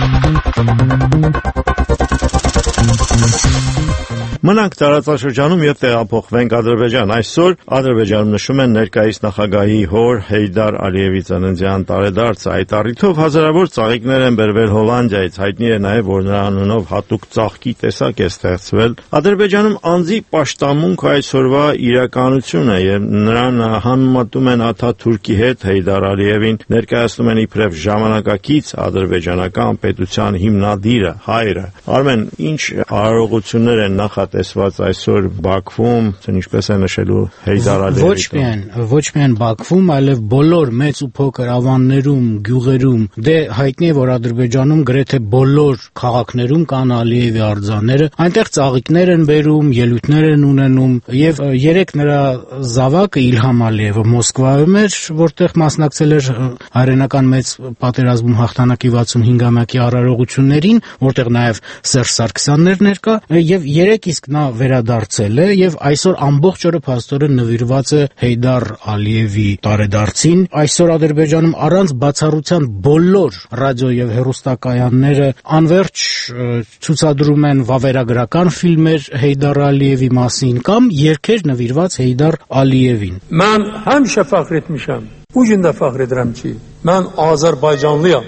M: Մնանք տարածաշրջանում եւ տեղափոխվենք Ադրբեջան։ Այսօր Ադրբեջանում նշում են ներկայիս նախագահի հոր Հեյդար Ալիևի ծննդյան տարեդարձը։ Այդ առիթով հազարավոր ծաղիկներ են բերվել Հոլանդիայից։ Հայտնի է նաեւ, որ նրա անունով հատուկ ծաղկի տեսակ է ստեղծվել։ Ադրբեջանում անձի պաշտամունք այսօրվա իրականություն է եւ նրան համեմատում են Աթաթուրքի հետ։ Հեյդար Ալիևին ներկայացնում են իբրև ժամանակակից ադրբեջանական պետության հիմնադիրը, հայրը։ Արմեն, ինչ արարողություններ են նախատեսված այսօր Բաքվում, ինչպես է նշելու Հեյդար Ալիևի։
Q: Ոչ միայն, ոչ միայն Բաքվում, այլև բոլոր մեծ ու փոքր ավաններում, գյուղերում, դե հայտնի է, որ Ադրբեջանում գրեթե բոլոր քաղաքներում կան Ալիևի արձանները, այնտեղ ծաղիկներ են բերում, ելույթներ են ունենում, եւ երեք նրա զավակը Իլհամ Ալիևը Մոսկվայում էր, որտեղ մասնակցել էր հայրենական մեծ պատերազմում հաղթանակի վաթսունհինգամյակի արարողություններին, որտեղ նաեւ Սերժ Սարգսյանն էր ներկա, եւ երեք իսկ նա վերադարձել է եւ այսօր ամբողջ օրը փաստորեն նվիրված է Հեյդար Ալիևի տարեդարձին։ Այսօր Ադրբեջանում առանց բացառության բոլոր ռադիո եւ հեռուստակայանները անverջ ցուցադրում են վավերագրական ֆիլմեր Հեյդար Ալիևի մասին կամ երգեր նվիրված Հեյդար Ալիևին։
S: Mən həmişə fəxr etmişəm. Bu gün də fəxr edirəm ki, mən Azərbaycanlıyam.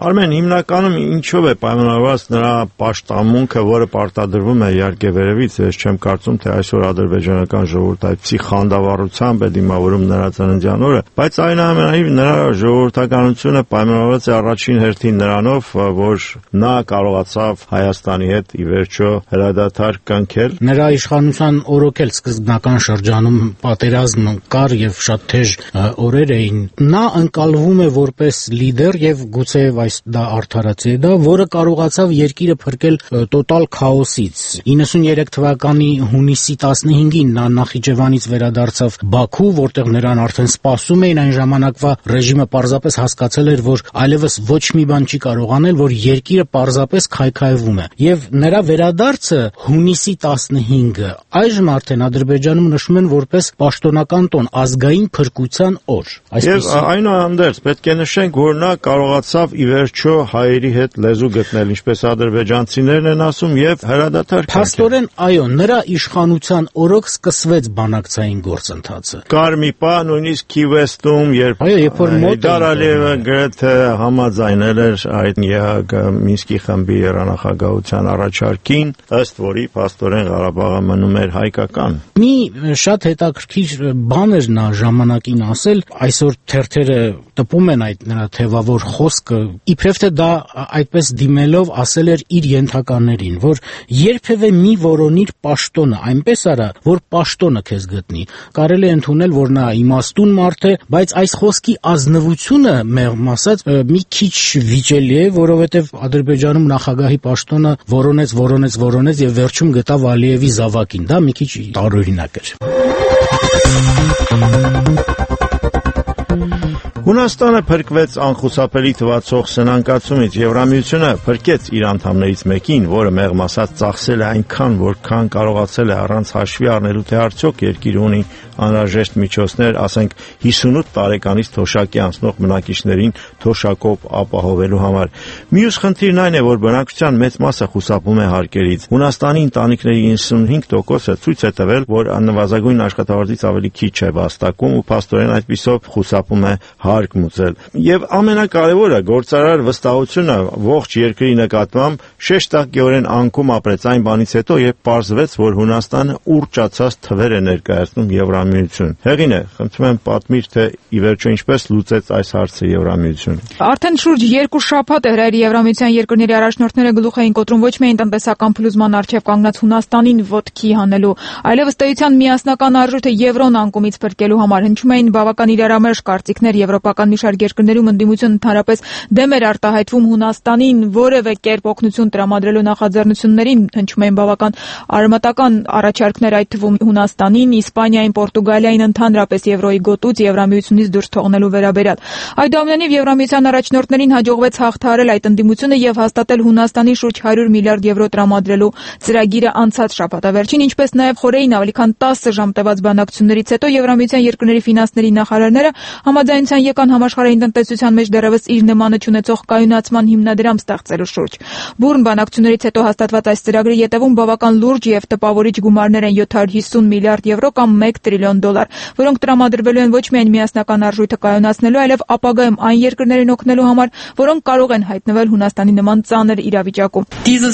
M: Արմեն, հիմնականում ինչով է պայմանավորված նրա պաշտամունքը, որը պարտադրվում է իհարկե վերևից, ես չեմ կարծում, թե այսօր ադրբեջանական ժողովուրդը այդպիսի խանդավառությամբ է դիմավորում նրա ծննդյան օրը, բայց այնուամենայնիվ նրա ժողովրդականությունը պայմանավորված է առաջին հերթին նրանով, որ նա կարողացավ Հայաստանի հետ ի վերջո հրադադար կնքել։
Q: Նրա իշխանության օրոք էլ սկզբնական շրջանում պատերազմ կար եւ շատ թեժ օրեր էին։ Նա ընկալվում է որպես լիդեր եւ գուցե այս դա արդարացի է դա, որը կարողացավ երկիրը փրկել տոտալ քաոսից։ իննսուններեք թվականի հունիսի տասնհինգին նա Նախիջևանից վերադարձավ Բաքու, որտեղ նրան արդեն սպասում էին, այն ժամանակվա ռեժիմը պարզապես հասկացել էր, որ այլևս ոչ մի բան չի կարող անել, որ երկիրը պարզապես քայքայվում է։ Եվ նրա վերադարձը հունիսի տասնհինգը այժմ արդեն Ադրբեջանում նշում են որպես պաշտոնական տոն, ազգային փրկության օր։
M: Եվ այնուհանդերձ պետք է նշենք, որ նա կարողացավ ի վերջո հայերի հետ լեզու գտնել, ինչպես ադրբեջանցիներն են ասում, եւ հրադադար։
Q: Փաստորեն, այո, նրա իշխանության օրոք սկսվեց բանակցային գործընթացը։
M: Կար մի պահ նույնիսկ Քիվեստում, երբ Հայդար Ալիևը գրեթե համաձայնել էր այդ ԵՀԿ Մինսկի խմբի երանախագահության առաջարկին, ըստ որի փաստորեն Ղարաբաղը մնում էր հայկական։
Q: Մի շատ հետաքրքիր բան էր նա ժամանակին ասել, այսօր թերթերը տպում են այդ նրա թևավոր խոսքը, իբրև թե դա այդպես դիմելով ասել էր իր ենթականերին, որ երբևէ մի որոնիր պաշտոնը, այնպես արա, որ պաշտոնը քեզ գտնի։ Կարելի է ընդունել, որ նա իմաստուն մարդ է, բայց այս խոսքի ազնվությունը, մեղմ ասած, մի քիչ վիճելի է, որովհետև Ադրբեջանում նախագահի պաշտոնը որոնեց, որոնեց, որոնեց եւ վերջում գտավ Ալիևի զավակին։ Դա մի քիչ տարօրինակ էր։
M: Հունաստանը փրկվեց անխուսափելի թվացող սնանկացումից, Եվրամիությունը փրկեց իր անդամներից մեկին, որը մեղմ ասած ծախսել է այնքան, որքան կարողացել է առանց հաշվի առնելու, թե արդյոք երկիրը ունի անհրաժեշտ միջոցներ, ասենք հիսունութ տարեկանից թոշակի անցնող բնակիչներին թոշակով ապահովելու համար։ Մյուս խնդիրն այն է, որ բնակչության մեծ մասը խուսափում է հարկերից։ Հունաստանի ընտանիքների իննսունհինգ տոկոսը ցույց է տվել, որ նվազագույն աշխատավարձից ավելի քիչ է վաստակում ու փաստորեն այդպիսով խուսափում է հարկ մուծել։ Եվ ամենակարևորը, գործարար վստահությունը ողջ երկրի նկատմամբ շեշտակիորեն անկում ապրեց այն բանից հետո, երբ պարզվեց, որ Հունաստանը ուռճացած թվեր է ներկայացնում Եվրամիություն։ Հեղինե, խնդրում եմ պատմիր, թե ի վերջո ինչպես լուծեց այս հարցը Եվրամիությունը։
B: Արդեն շուրջ երկու շաբաթ է հրայր Եվրամիության երկրների առաջնորդները գլուխ էին կոտրում ոչ միայն տնտեսական փլուզման առջև կանգնած Հունաստանին ոտքի հանելու, այլև ըստ էության միասնական արժույթը եվրոն անկումից փրկելու համար հնչում էին բավական իրարամերժ կարծիքներ եվրոպական մի շարք երկրներում ընդդիմություն ընդհանրապես դեմ էր արտահայտվում Հունաստանին որևէ կերպ օգնություն տրամադրելու նախաձեռնություններին, հնչում էին բավական արմատական առաջարկներ, այդ թվում Հունաստանին, Իսպանիային, Պորտուգալիային ընդհանրապես եվրոյի գոտուց Եվրամիությունից դուրս թողնելու վերաբերյալ։ Այդուամենայնիվ Եվրամիության առաջնորդներին հաջողվեց հաղթահարել այդ ընդդիմությունը եւ հաստատել Հունաստանի շուրջ հարյուր միլիարդ եվրո տրամադրելու ծրագիրը անցած շաբաթավերջին, ինչպես նաեւ խորեին ավելի քան տասը ժամ տևած բանակցություններից հետո Եվրամիության երկրների ֆինանսների նախարարները համաձայնության եկան համաշխարհային տնտեսության մեջ դեռևս իր նմանը չունեցող կայունացման հիմնադրամ ստեղծելու շուրջ։ Բուրն բանակցություններից հետո հաստատված այս ծրագրի ետևում բավական լուրջ եւ տպավորիչ գումարներ են յոթ հարյուր հիսուն միլիարդ եվրո կամ մեկ տրիլիոն դոլար, որոնք տրամադրվելու են ոչ միայն միասնական արժույթը կայունացնելու, այլև ապագայում այն երկրներին օգնելու համար, որոնք կարող են հայտնվել Հունաստանի նման ծանր իրավիճակում։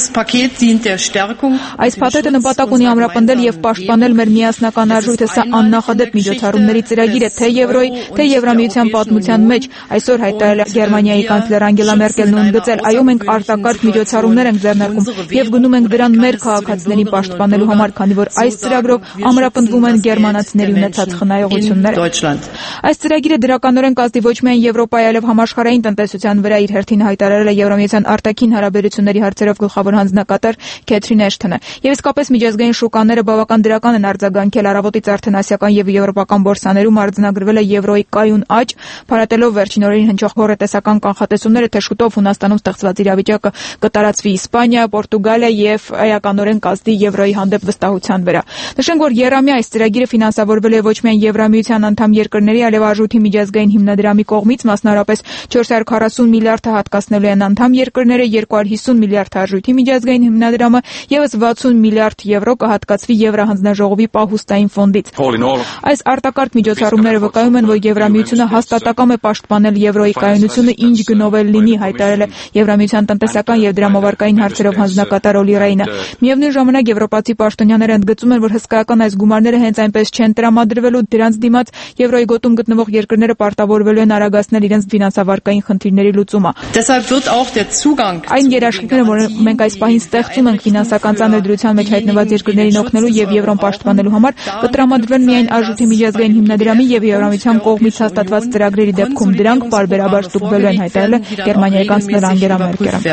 B: Այս փաթեթը նպատակ ունի ամրապնդել եւ պաշտպանել մեր միասնական արժույթը, սա աննախադեպ միջոցառումների ծրագիր է թե եվրոյի, թե Եվրամիության պատմության մեջ։ Այսօր հայտարարել է Գերմանիայի կանցլեր Անգելա Մերկելն ու ընդգծել, այո, մենք արտակարգ միջոցառումներ ենք ձեռնարկում եւ գնում ենք դրան մեր քաղաքացիներին պաշտպանելու համար, քանի որ այս ծրագրով ամրապնդվում են գերմանացիների ունեցած խնայողությունները։ Այս ծրագիրը դրականորեն կազդի ոչ միայն Եվրոպայի, այլև համաշխարհային տնտեսության վրա, իր հերթին հայտարարել է Եվրամիության արտաքին հարաբերությունների հարցերով գլխավոր հանձնակատար Քեթրին Էշթոնը։ Եվ իսկապես միջազգային շուկաները բավական դրական են արձագանքել առավոտից արդեն ասիական եւ եվրոպական բորսաներում արձանագրվել է եվրոյի կայուն աճ, փառատելով վերջին օրերին հնչող հոռետեսական կանխատեսումները, թե շուտով Հունաստանում ստեղծված իրավիճակը կտարածվի Իսպանիա, Պորտուգալիա եւ էականորեն կազդի եվրոյի հանդեպ վստահության վրա։ Նշենք, որ ԵՌԱՄ-ի այս ծրագիրը ֆինանսավորվել է ոչ միայն Եվրամիության անդամ երկրների, այլև արժույթի միջազգային հիմնադրամի կողմից, մասնավորապես չորս հարյուր քառասուն միլիարդը հատկացնելու են անդամ երկրները, երկու հարյուր հիսուն միլիարդ արժույթի միջազգային հիմնադրամը, եւս վաթսուն միլիարդ եվրո կհատկացվի Եվրահանձնաժողովի պահուստային ֆոնդից։ Այս արտակարգ միջոցառումները վկայում են, որ Եվրամիությունը հաստատակ նպատակում է պաշտպանել եվրոյի կայունությունը, ինչ գնով էլ լինի, հայտարարել է Եվրամիության տնտեսական եւ դրամավարկային հարցերով հանձնակատար Օլի Ռեյնը։ Միևնույն ժամանակ եվրոպացի պաշտոնյաները ընդգծում են, որ հսկայական այս գումարները հենց այնպես չեն տրամադրվելու, դրանց դիմաց եվրոյի գոտում գտնվող երկրները պարտավորվելու են արագացնել իրենց ֆինանսավարկային խնդիրների լուծումը։ Այն երաշխիքները, որ մենք այս պահին ստեղծում ենք ֆինանսական ծանր դրության մեջ հայտնված երկրներին օգնելու եւ եվրոն պաշտպանելու համար, կտրամադրվեն միայն Արժույթի միջազգային հիմնադրամի եւ Եվրամիության կողմից հաստատված ծրագրերի դեպքում դրանք պարբերաբար ստուգվելու են, հայտարարել է Գերմանիայի կանցլեր Անգելա Մերկելը։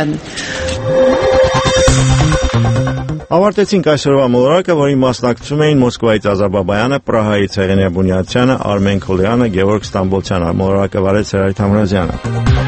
M: Ավարտեցինք այսօրվա մոլորակը, որին մասնակցում էին Մոսկվայից Ազատ Բաբայանը, Պրահայից Հեղինե Բունյացյանը, Արմեն Քոլյանը, Գևորգ Ստամբոլցյանը, մոլորակը վարեց Սերայր Թամրազյանը։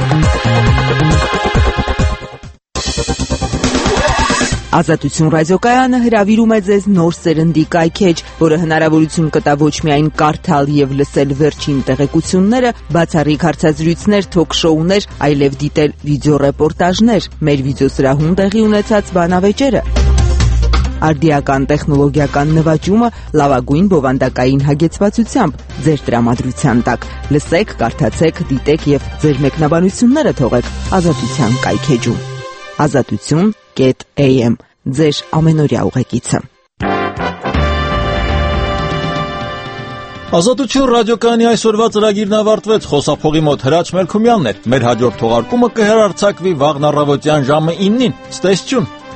D: Ազատություն ռադիոկայանը հրավիրում է ձեզ նոր սերնդի կայքեջ, որը հնարավորություն կտա ոչ միայն կարդալ եւ լսել վերջին տեղեկությունները, բացառիկ հարցազրույցներ, թոք-շոուներ, այլև դիտել վիդեոռեպորտաժներ, մեր վիդեոսրահում տեղի ունեցած բանավեճերը, արդիական տեխնոլոգիական նվաճումը լավագույն բովանդակային հագեցվածությամբ ձեր տրամադրության տակ։ Լսեք, կարդացեք, դիտեք եւ ձեր մեկնաբանությունները թողեք Ազատության կայքեջում։ Ազատություն am ձեր ամենօրյա ուղեկիցը։
A: Ազատություն ռադիոկայանի այսօրվա ծրագիրն ավարտվեց, խոսափողի մոտ Հրաչ Մելքումյանն էր։ Մեր հաջորդ թողարկումը կհեռարձակվի վաղն առավոտյան ժամը իննին։ Ստեսություն։